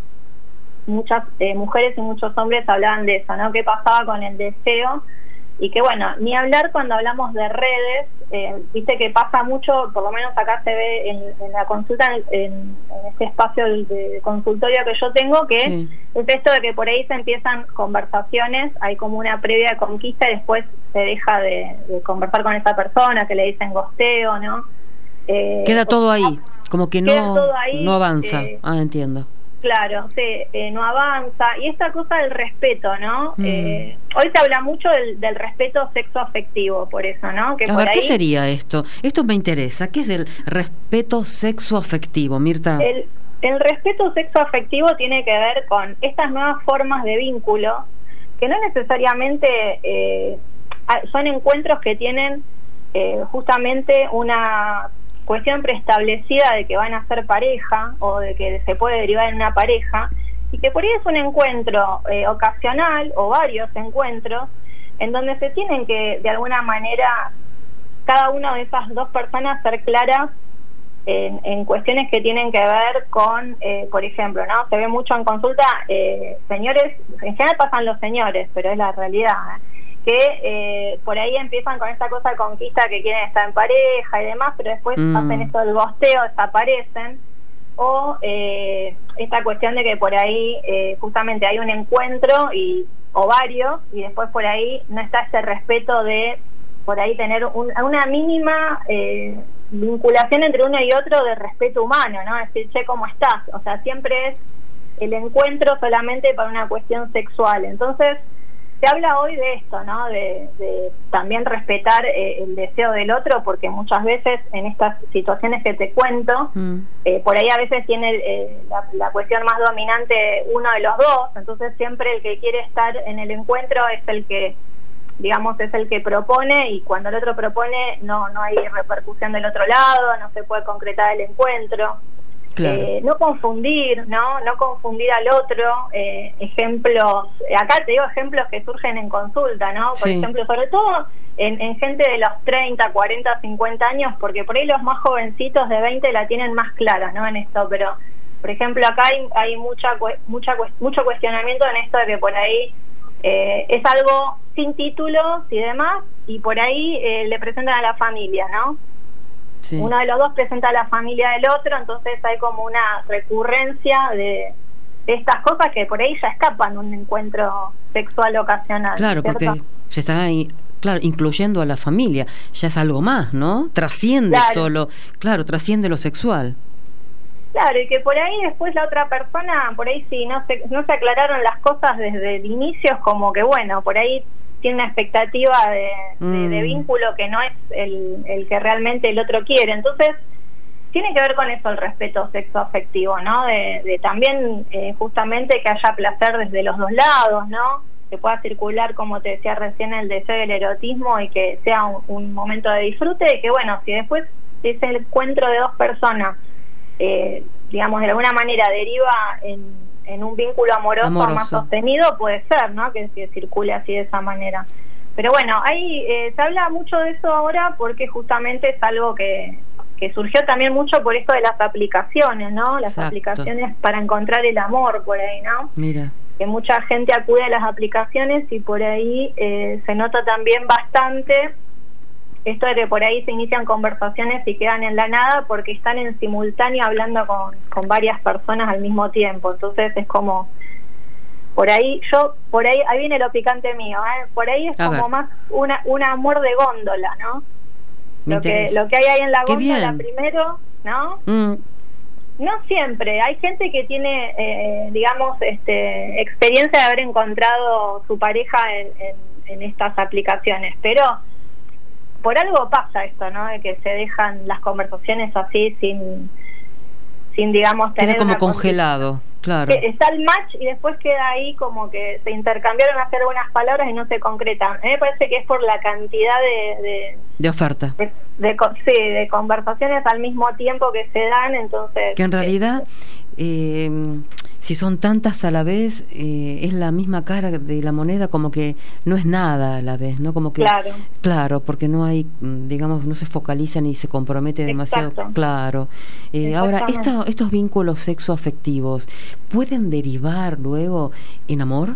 muchas eh, mujeres y muchos hombres hablaban de eso, ¿no? ¿Qué pasaba con el deseo? Y que bueno, ni hablar cuando hablamos de redes, eh, viste que pasa mucho, por lo menos acá se ve en, en la consulta, en, en este espacio de consultorio que yo tengo, que sí. es esto de que por ahí se empiezan conversaciones, hay como una previa conquista y después se deja de, de conversar con esa persona, que le dicen gosteo, ¿no? Eh, queda todo ahí, como que no, ahí, no avanza. Eh, ah, entiendo. Claro, sí, eh, no avanza. Y esta cosa del respeto, ¿no? Mm. Eh, hoy se habla mucho del, del respeto sexoafectivo, por eso, ¿no? Que A por ver, ahí, ¿qué sería esto? Esto me interesa. ¿Qué es el respeto sexoafectivo, Mirta? El, el respeto sexoafectivo tiene que ver con estas nuevas formas de vínculo, que no necesariamente eh, son encuentros que tienen eh, justamente una cuestión preestablecida de que van a ser pareja o de que se puede derivar en una pareja, y que por ahí es un encuentro eh, ocasional o varios encuentros en donde se tienen que de alguna manera cada una de esas dos personas ser claras en, en cuestiones que tienen que ver con eh, por ejemplo, ¿no? Se ve mucho en consulta eh, señores, en general pasan los señores, pero es la realidad, ¿eh? que eh, por ahí empiezan con esta cosa de conquista, que quieren estar en pareja y demás, pero después mm. hacen esto del gosteo, desaparecen, o eh, esta cuestión de que por ahí eh, justamente hay un encuentro y o varios, y después por ahí no está este respeto de por ahí tener un, una mínima eh, vinculación entre uno y otro de respeto humano, ¿no? Es decir, che, ¿cómo estás? O sea, siempre es el encuentro solamente para una cuestión sexual. Entonces, se habla hoy de esto, ¿no? De, de también respetar eh, el deseo del otro, porque muchas veces en estas situaciones que te cuento, mm. eh, por ahí a veces tiene eh, la, la cuestión más dominante uno de los dos, entonces siempre el que quiere estar en el encuentro es el que, digamos, es el que propone, y cuando el otro propone no, no hay repercusión del otro lado, no se puede concretar el encuentro. Claro. Eh, no confundir, ¿no? No confundir al otro. Eh, ejemplos, acá te digo ejemplos que surgen en consulta, ¿no? Por sí. ejemplo, sobre todo en, en gente de los treinta, cuarenta, cincuenta años, porque por ahí los más jovencitos de veinte la tienen más clara, ¿no? En esto, pero por ejemplo acá hay, hay mucha, mucha mucho cuestionamiento en esto de que por ahí eh, es algo sin títulos y demás, y por ahí eh, le presentan a la familia, ¿no? Sí. Uno de los dos presenta a la familia del otro, entonces hay como una recurrencia de, de estas cosas que por ahí ya escapan de un encuentro sexual ocasional. Claro, ¿cierto? Porque se está ahí, claro, incluyendo a la familia, ya es algo más, ¿no? Trasciende claro. solo, claro, trasciende lo sexual. Claro, y que por ahí después la otra persona, por ahí sí, no se, no se aclararon las cosas desde el inicio, es como que bueno, por ahí tiene una expectativa de, mm. de, de vínculo que no es el, el que realmente el otro quiere. Entonces, tiene que ver con eso el respeto sexoafectivo, ¿no? De, de también eh, justamente que haya placer desde los dos lados, ¿no? Que pueda circular, como te decía recién, el deseo y el erotismo, y que sea un, un momento de disfrute, y que bueno, si después ese encuentro de dos personas, eh, digamos, de alguna manera deriva en en un vínculo amoroso, amoroso más sostenido, puede ser, ¿no? Que, que circule así de esa manera. Pero bueno, ahí eh, se habla mucho de eso ahora porque justamente es algo que, que surgió también mucho por esto de las aplicaciones, ¿no? Las Exacto. aplicaciones para encontrar el amor por ahí, ¿no? Mira. Que mucha gente acude a las aplicaciones y por ahí eh, se nota también bastante esto de que por ahí se inician conversaciones y quedan en la nada porque están en simultáneo hablando con, con varias personas al mismo tiempo. Entonces es como, por ahí, yo, por ahí, ahí viene lo picante mío, ¿eh? Por ahí es A como ver. más una, un amor de góndola, ¿no? Lo que, lo que hay ahí en la góndola primero, ¿no? Mm. No siempre, hay gente que tiene, eh, digamos, este, experiencia de haber encontrado su pareja en, en, en estas aplicaciones, pero por algo pasa esto, ¿no? De que se dejan las conversaciones así sin, sin digamos, tener queda como congelado, claro. Que está el match y después queda ahí como que se intercambiaron a hacer algunas palabras y no se concretan. A mí me parece que es por la cantidad de... De, de oferta. De, de, sí, de conversaciones al mismo tiempo que se dan, entonces... Que en realidad... Eh, si son tantas a la vez, eh, es la misma cara de la moneda, como que no es nada a la vez, ¿no? Como que claro, claro porque no hay, digamos, no se focaliza ni se compromete demasiado. Exacto. Claro. Eh, ahora, esta, estos vínculos sexoafectivos, ¿pueden derivar luego en amor?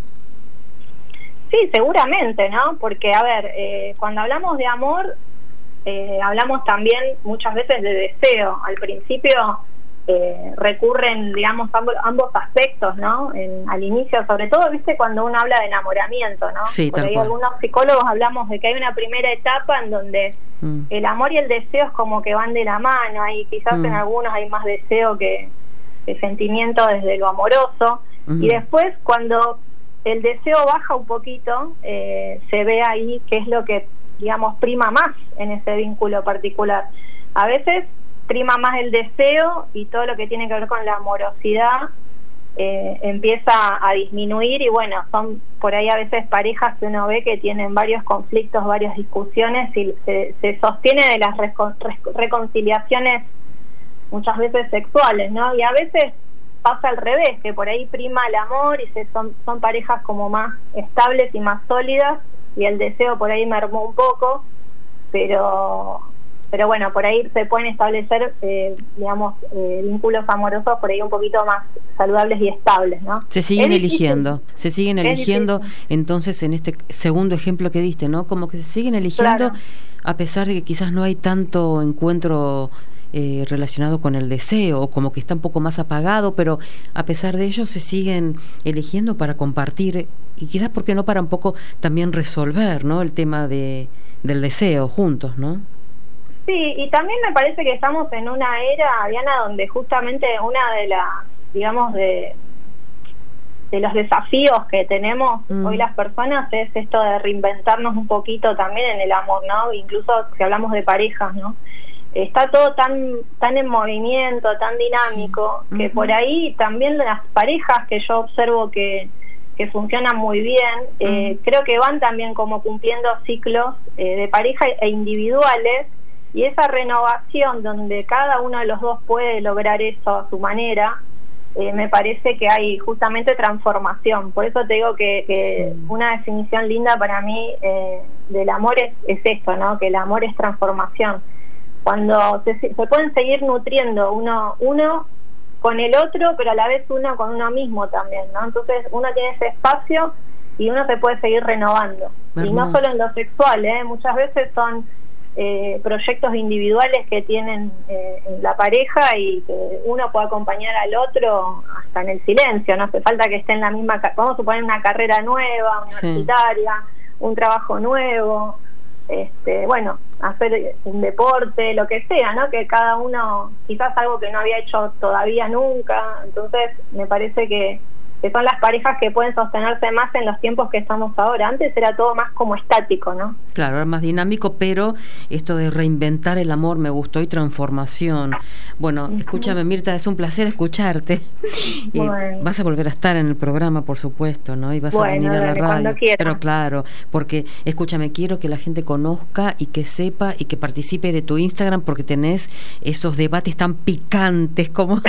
Sí, seguramente, ¿no? Porque, a ver, eh, cuando hablamos de amor, eh, hablamos también muchas veces de deseo. Al principio... Eh, recurren, digamos, ambos, ambos aspectos, ¿no? En, al inicio, sobre todo, ¿viste? Cuando uno habla de enamoramiento, ¿no? Sí, por ahí cual. Algunos psicólogos hablamos de que hay una primera etapa en donde mm. el amor y el deseo es como que van de la mano, y quizás mm. en algunos hay más deseo que, que sentimiento desde lo amoroso, mm. y después cuando el deseo baja un poquito, eh, se ve ahí qué es lo que, digamos, prima más en ese vínculo particular. A veces prima más el deseo y todo lo que tiene que ver con la amorosidad eh, empieza a disminuir, y bueno, son por ahí a veces parejas que uno ve que tienen varios conflictos, varias discusiones, y se, se sostiene de las recon, reconciliaciones muchas veces sexuales, ¿no? Y a veces pasa al revés, que por ahí prima el amor y se son, son parejas como más estables y más sólidas, y el deseo por ahí mermó un poco, pero... pero bueno, por ahí se pueden establecer, eh, digamos, eh, vínculos amorosos por ahí un poquito más saludables y estables, ¿no? Se siguen es eligiendo, difícil. se siguen eligiendo, entonces en este segundo ejemplo que diste, ¿no? Como que se siguen eligiendo, claro, a pesar de que quizás no hay tanto encuentro eh, relacionado con el deseo, o como que está un poco más apagado, pero a pesar de ello se siguen eligiendo para compartir, y quizás porque no para un poco también resolver, ¿no? El tema de del deseo juntos, ¿no? Sí, y también me parece que estamos en una era, Diana, donde justamente una de las, digamos, de, de los desafíos que tenemos mm. hoy las personas es esto de reinventarnos un poquito también en el amor, ¿no? Incluso si hablamos de parejas, ¿no? Está todo tan tan en movimiento, tan dinámico, sí. que uh-huh. por ahí también las parejas que yo observo que, que funcionan muy bien, eh, uh-huh. creo que van también como cumpliendo ciclos eh, de pareja e individuales, y esa renovación donde cada uno de los dos puede lograr eso a su manera, eh, me parece que hay justamente transformación. Por eso te digo que, que sí. una definición linda para mí eh, del amor es, es esto, ¿no? Que el amor es transformación. Cuando se, se pueden seguir nutriendo uno uno con el otro, pero a la vez uno con uno mismo también, ¿no? Entonces uno tiene ese espacio y uno se puede seguir renovando. Hermoso. Y no solo en lo sexual, ¿eh? Muchas veces son eh, proyectos individuales que tienen eh, en la pareja y que uno puede acompañar al otro hasta en el silencio. No hace falta que esté en la misma... Vamos a suponer una carrera nueva, universitaria, sí. un trabajo nuevo... Este, bueno, hacer un deporte, lo que sea, ¿no? Que cada uno, quizás algo que no había hecho todavía nunca. Entonces me parece que, que son las parejas que pueden sostenerse más en los tiempos que estamos ahora. Antes era todo más como estático, ¿no? Claro, era más dinámico, pero esto de reinventar el amor me gustó, y transformación. Bueno, uh-huh. escúchame, Mirta, es un placer escucharte. Bueno. Eh, vas a volver a estar en el programa, por supuesto, ¿no? Y vas bueno, a venir a la radio. Pero claro, porque, escúchame, quiero que la gente conozca y que sepa y que participe de tu Instagram, porque tenés esos debates tan picantes como...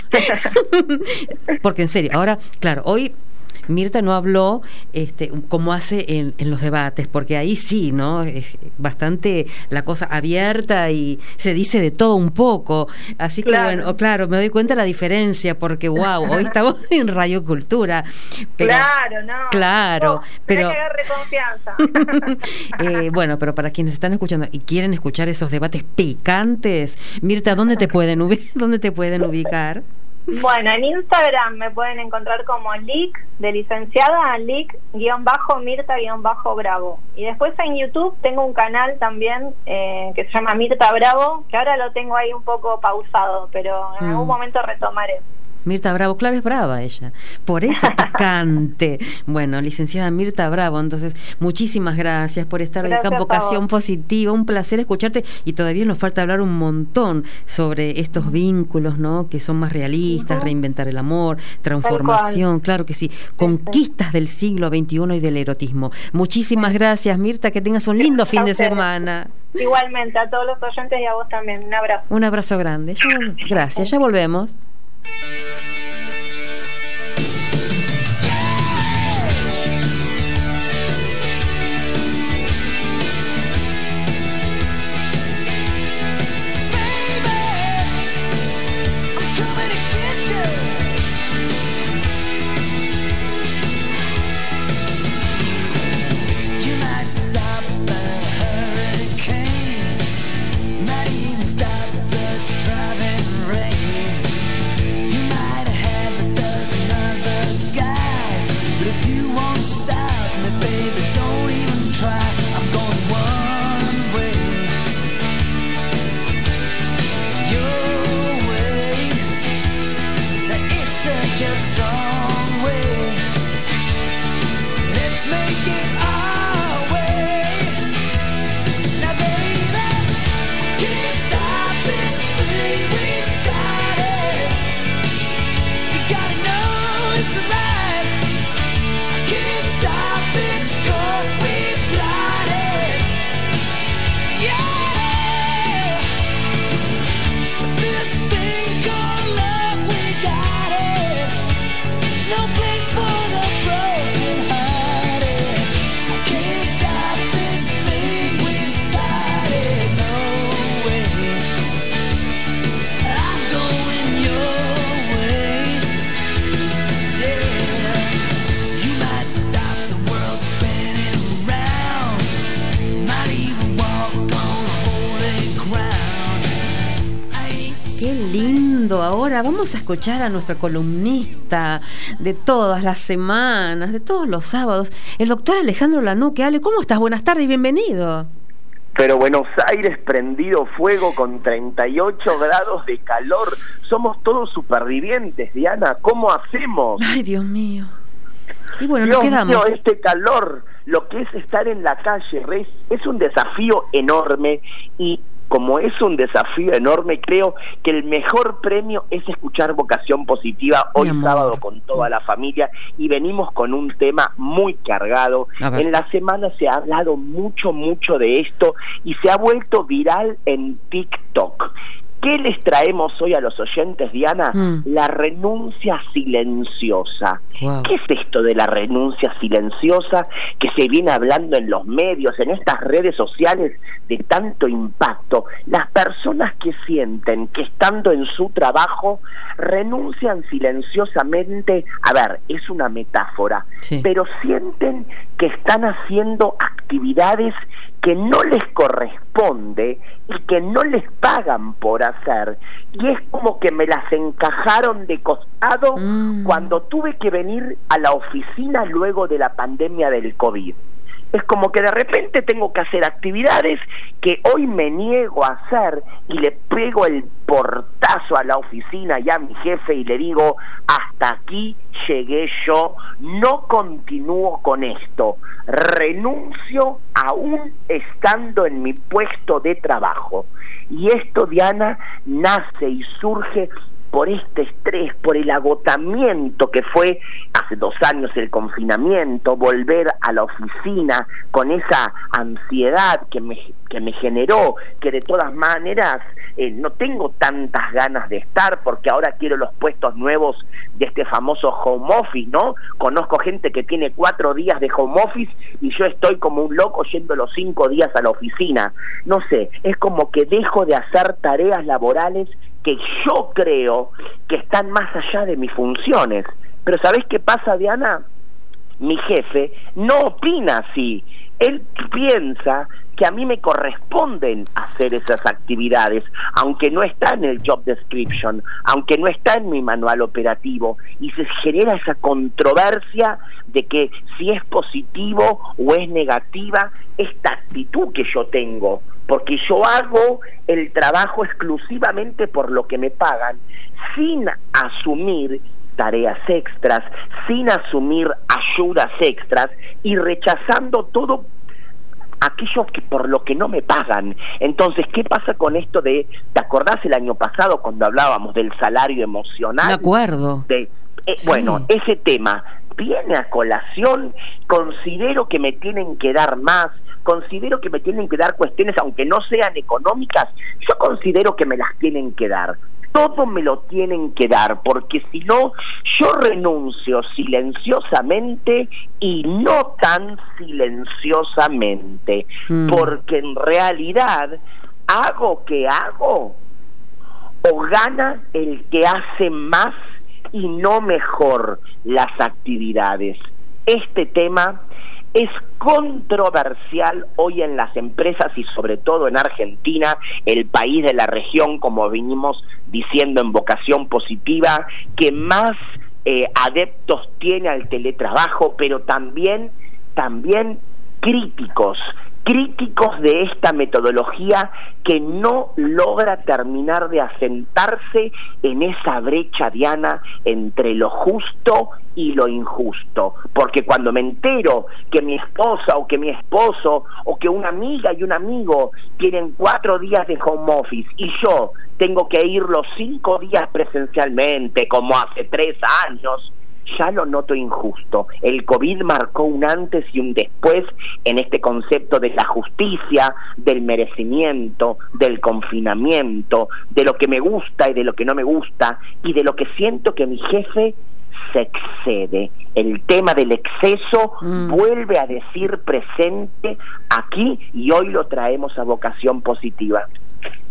porque en serio, ahora, claro, hoy Mirta no habló este, como hace en, en los debates, porque ahí sí, ¿no? Es bastante la cosa abierta y se dice de todo un poco. Así claro. que bueno, claro, me doy cuenta de la diferencia, porque wow, hoy estamos en Radio Cultura. Pero, claro, no. Claro, no, pero. Hay que darle confianza. eh, bueno, pero para quienes están escuchando y quieren escuchar esos debates picantes, Mirta, ¿dónde te pueden ubicar? ¿Dónde te pueden ubicar? Bueno, en Instagram me pueden encontrar como Lic, de licenciada, Lic, guión bajo, Mirta, guión bajo, Bravo. Y después en YouTube tengo un canal también eh, que se llama Mirta Bravo, que ahora lo tengo ahí un poco pausado, pero en mm. algún momento retomaré. Mirta Bravo, claro, es brava ella, por eso picante. Bueno, licenciada Mirta Bravo, entonces muchísimas gracias por estar hoy acá en Vocación Positiva, un placer escucharte, y todavía nos falta hablar un montón sobre estos vínculos, ¿no? Que son más realistas, uh-huh. reinventar el amor, transformación, claro que sí, conquistas del siglo veintiuno y del erotismo. Muchísimas gracias, Mirta, que tengas un lindo fin de semana. Igualmente, a todos los oyentes y a vos también, un abrazo. Un abrazo grande, ya, gracias, ya volvemos. Ahora vamos a escuchar a nuestro columnista de todas las semanas, de todos los sábados, el doctor Alejandro Lanuque. Ale, ¿cómo estás? Buenas tardes y bienvenido. Pero Buenos Aires prendido fuego con treinta y ocho grados de calor. Somos todos supervivientes, Diana. ¿Cómo hacemos? Ay, Dios mío. Y bueno, Dios nos quedamos. mío, este calor, lo que es estar en la calle, es, es un desafío enorme. Y como es un desafío enorme, creo que el mejor premio es escuchar Vocación Positiva hoy sábado con toda la familia, y venimos con un tema muy cargado. En la semana se ha hablado mucho, mucho de esto y se ha vuelto viral en TikTok. ¿Qué les traemos hoy a los oyentes, Diana? Mm. La renuncia silenciosa. Wow. ¿Qué es esto de la renuncia silenciosa que se viene hablando en los medios, en estas redes sociales de tanto impacto? Las personas que sienten que estando en su trabajo renuncian silenciosamente, a ver, es una metáfora, sí, pero sienten que están haciendo actividades que no les corresponde y que no les pagan por hacer, y es como que me las encajaron de costado mm. cuando tuve que venir a la oficina luego de la pandemia del COVID. Es como que de repente tengo que hacer actividades que hoy me niego a hacer y le pego el portazo a la oficina y a mi jefe y le digo, hasta aquí llegué yo, no continúo con esto, renuncio aún estando en mi puesto de trabajo. Y esto, Diana, nace y surge por este estrés, por el agotamiento que fue hace dos años el confinamiento, volver a la oficina con esa ansiedad que me, que me generó, que de todas maneras eh, no tengo tantas ganas de estar, porque ahora quiero los puestos nuevos de este famoso home office, ¿no? Conozco gente que tiene cuatro días de home office y yo estoy como un loco yendo los cinco días a la oficina. No sé, es como que dejo de hacer tareas laborales que yo creo que están más allá de mis funciones. Pero ¿sabés qué pasa, Diana? Mi jefe no opina así. Él piensa que a mí me corresponden hacer esas actividades, aunque no está en el job description, aunque no está en mi manual operativo, y se genera esa controversia de que si es positivo o es negativa esta actitud que yo tengo, porque yo hago el trabajo exclusivamente por lo que me pagan, sin asumir tareas extras, sin asumir ayudas extras y rechazando todo aquello que por lo que no me pagan. Entonces, ¿qué pasa con esto de, ¿te acordás el año pasado cuando hablábamos del salario emocional? Me acuerdo. De, eh, sí. Bueno, ese tema viene a colación. Considero que me tienen que dar más, considero que me tienen que dar cuestiones, aunque no sean económicas, yo considero que me las tienen que dar. Todo me lo tienen que dar, porque si no, yo renuncio silenciosamente y no tan silenciosamente, mm. porque en realidad hago que hago o gana el que hace más y no mejor las actividades. Este tema es controversial hoy en las empresas y sobre todo en Argentina, el país de la región, como venimos diciendo en Vocación Positiva, que más eh, adeptos tiene al teletrabajo, pero también, también críticos, críticos de esta metodología que no logra terminar de asentarse en esa brecha, Diana, entre lo justo y lo injusto. Porque cuando me entero que mi esposa o que mi esposo o que una amiga y un amigo tienen cuatro días de home office y yo tengo que ir los cinco días presencialmente como hace tres años, ya lo noto injusto. El COVID marcó un antes y un después en este concepto de la justicia, del merecimiento, del confinamiento, de lo que me gusta y de lo que no me gusta, y de lo que siento que mi jefe se excede. El tema del exceso mm. vuelve a decir presente aquí, y hoy lo traemos a Vocación Positiva.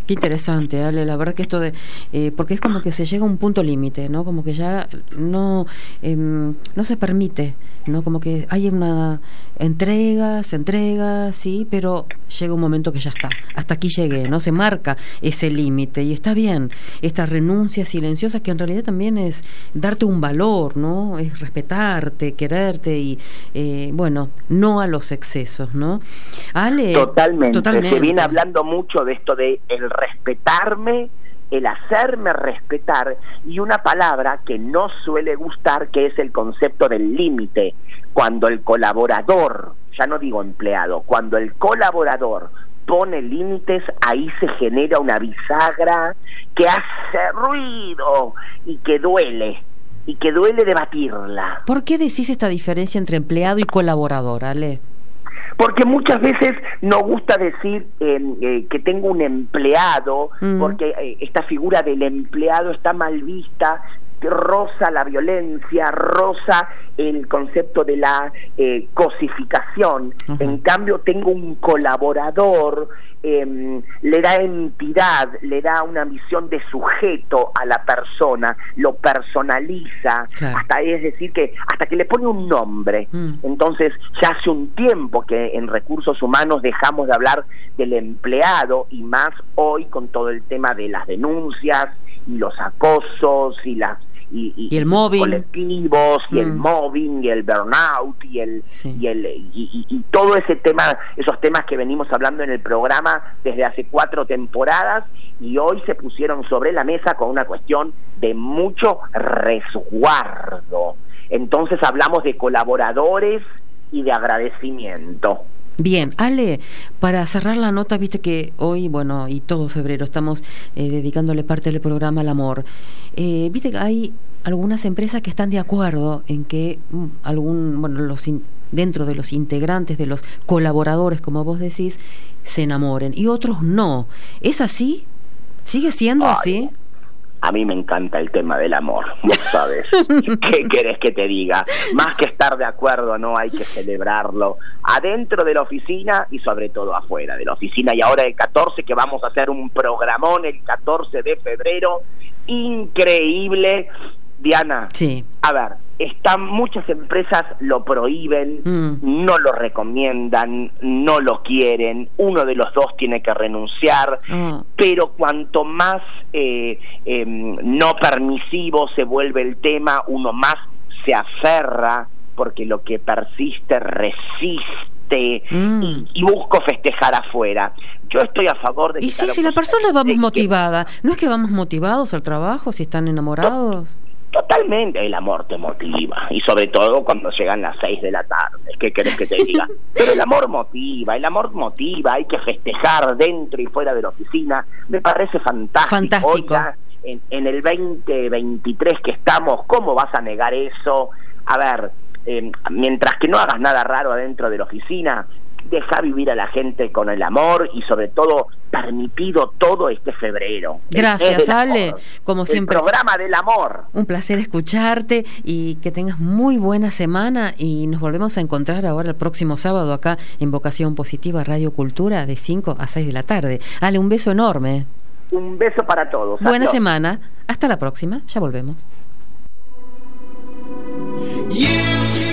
Qué interesante, Ale, la verdad que esto de, eh, porque es como que se llega a un punto límite, ¿no? Como que ya no, eh, no se permite, ¿no? Como que hay una entrega, se entrega, sí, pero llega un momento que ya está, hasta aquí llegué, ¿no? Se marca ese límite y está bien, esta renuncia silenciosa que en realidad también es darte un valor, ¿no? Es respetarte, quererte y, eh, bueno, no a los excesos, ¿no? Ale, totalmente, totalmente. Se viene hablando mucho de esto de el respetarme, el hacerme respetar, y una palabra que no suele gustar, que es el concepto del límite. Cuando el colaborador, ya no digo empleado, cuando el colaborador pone límites, ahí se genera una bisagra que hace ruido y que duele, y que duele debatirla. ¿Por qué decís esta diferencia entre empleado y colaborador, Ale? Porque muchas veces nos gusta decir eh, eh, que tengo un empleado, mm. porque eh, esta figura del empleado está mal vista, roza la violencia, roza el concepto de la eh, cosificación. Uh-huh. En cambio, tengo un colaborador, eh, le da entidad, le da una visión de sujeto a la persona, lo personaliza, claro. hasta es decir que hasta que le pone un nombre. Mm. Entonces, ya hace un tiempo que en recursos humanos dejamos de hablar del empleado, y más hoy con todo el tema de las denuncias y los acosos y las y, y, y el mobbing colectivos y mm. el mobbing y el burnout y el sí. y el y, y, y todo ese tema, esos temas que venimos hablando en el programa desde hace cuatro temporadas, y hoy se pusieron sobre la mesa con una cuestión de mucho resguardo. Entonces hablamos de colaboradores y de agradecimiento. Bien, Ale, para cerrar la nota, viste que hoy, bueno, y todo febrero estamos eh, dedicándole parte del programa al amor. Eh, viste que hay algunas empresas que están de acuerdo en que mm, algún, bueno, los in, dentro de los integrantes, de los colaboradores, como vos decís, se enamoren, y otros no. ¿Es así? ¿Sigue siendo Ay. así? A mí me encanta el tema del amor, vos sabes. ¿Qué querés que te diga? Más que estar de acuerdo, no, hay que celebrarlo adentro de la oficina y sobre todo afuera de la oficina. Y ahora el catorce, que vamos a hacer un programón el catorce de febrero, increíble. Diana, sí. a ver, están, muchas empresas lo prohíben, mm. no lo recomiendan, no lo quieren, uno de los dos tiene que renunciar, mm. pero cuanto más eh, eh, no permisivo se vuelve el tema, uno más se aferra, porque lo que persiste resiste. Mm. Y, y busco festejar afuera. Yo estoy a favor de que... Y sí, si la persona vamos motivada, que... ¿no es que vamos motivados al trabajo si están enamorados? No. Totalmente, el amor te motiva, y sobre todo cuando llegan las seis de la tarde. ¿Qué querés que te diga? Pero el amor motiva, el amor motiva, hay que festejar dentro y fuera de la oficina. Me parece fantástico. Fantástico. Oiga, en, en el veinte veintitrés que estamos, ¿cómo vas a negar eso? A ver, eh, mientras que no hagas nada raro adentro de la oficina, deja vivir a la gente con el amor, y sobre todo permitido todo este febrero. Gracias, Ale, como siempre. El programa del amor. Un placer escucharte y que tengas muy buena semana, y nos volvemos a encontrar ahora el próximo sábado acá en Vocación Positiva Radio Cultura de cinco a seis de la tarde. Ale, un beso enorme. Un beso para todos. Buena Adiós. semana. Hasta la próxima. Ya volvemos. Yeah.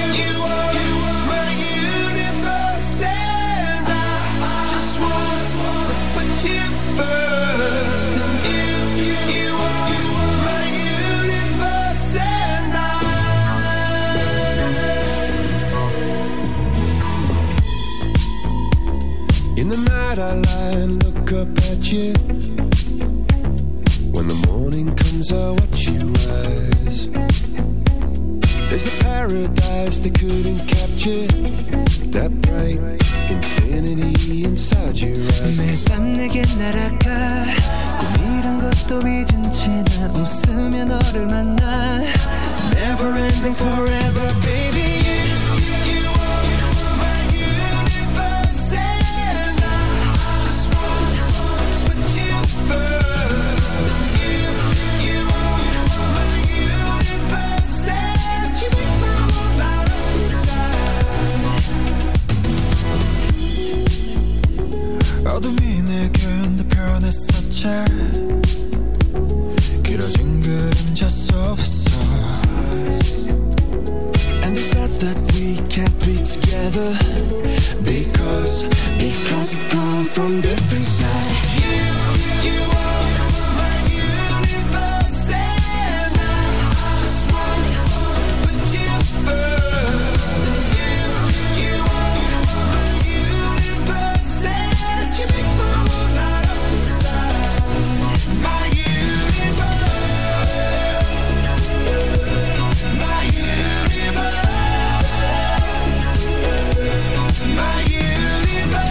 First, and you, you are my universe, and I. In the night I lie and look up at you. When the morning comes I watch you rise. There's a paradise they couldn't capture, that bright infinity inside your eyes. 매일 밤 내게 날아가 꿈이란 것도 잊은 채 나 웃으며 너를 만나. Never ending forever baby. You, you are my universe, and I just want to put you first. You, you are my universe, and you make my whole light up inside. 어둠이 내게 내 편했었지. that we can't be together because because we come from different sides. You, you are my universe, and I just want to put you first. You, you are my universe, and you make my world light up inside. My universe, my universe, my universe.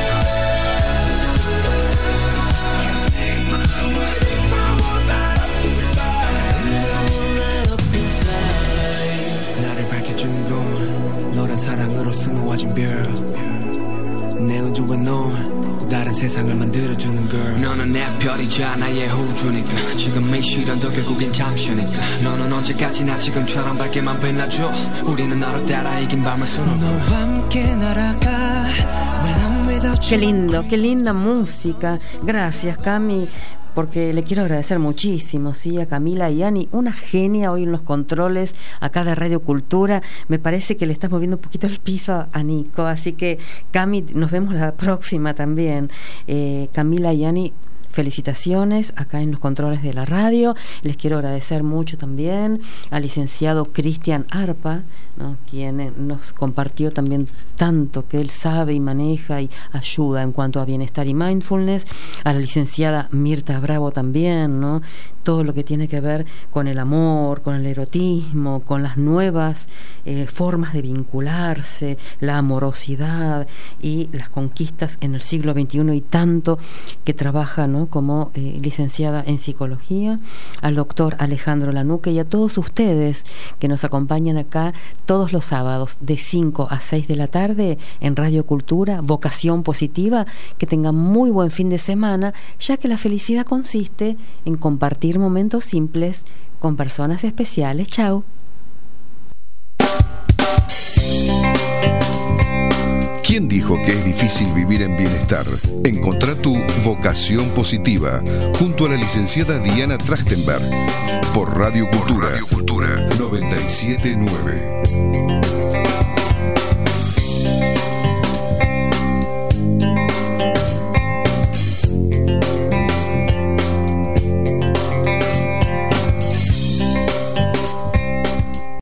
나를 밝혀주는 건 너란 사랑으로 수놓아진 별. 내 우주와 넌 다른 세상을 만들어주는 걸. 너는 내 별이자 나의 호주니까 지금 이 시련도 결국엔 잠시니까. 너는 언제까지나 지금처럼 밝게만 빛나줘. 우리는 너를 따라 이긴 밤을 수놓아. 너와 함께 날아가. When I'm without you. Qué lindo, qué linda música. Gracias, Cami, porque le quiero agradecer muchísimo, sí, a Camila y Ani, una genia hoy en los controles acá de Radio Cultura. Me parece que le estás moviendo un poquito el piso a Nico, así que Cami, nos vemos la próxima también. eh, Camila y Ani, felicitaciones acá en los controles de la radio. Les quiero agradecer mucho también al licenciado Cristian Arpa, ¿no?, quien nos compartió también tanto que él sabe y maneja y ayuda en cuanto a bienestar y mindfulness. A la licenciada Mirta Bravo también, ¿no?, todo lo que tiene que ver con el amor, con el erotismo, con las nuevas eh, formas de vincularse, la amorosidad y las conquistas en el siglo veintiuno, y tanto que trabaja, ¿no?, como eh, licenciada en psicología. Al doctor Alejandro Lanuque y a todos ustedes que nos acompañan acá todos los sábados de cinco a seis de la tarde en Radio Cultura, Vocación Positiva. Que tengan muy buen fin de semana, ya que la felicidad consiste en compartir momentos simples con personas especiales. Chao. ¿Quién dijo que es difícil vivir en bienestar? Encontrá tu vocación positiva junto a la licenciada Diana Trachtenberg por Radio Cultura, por Radio Cultura noventa y siete punto nueve.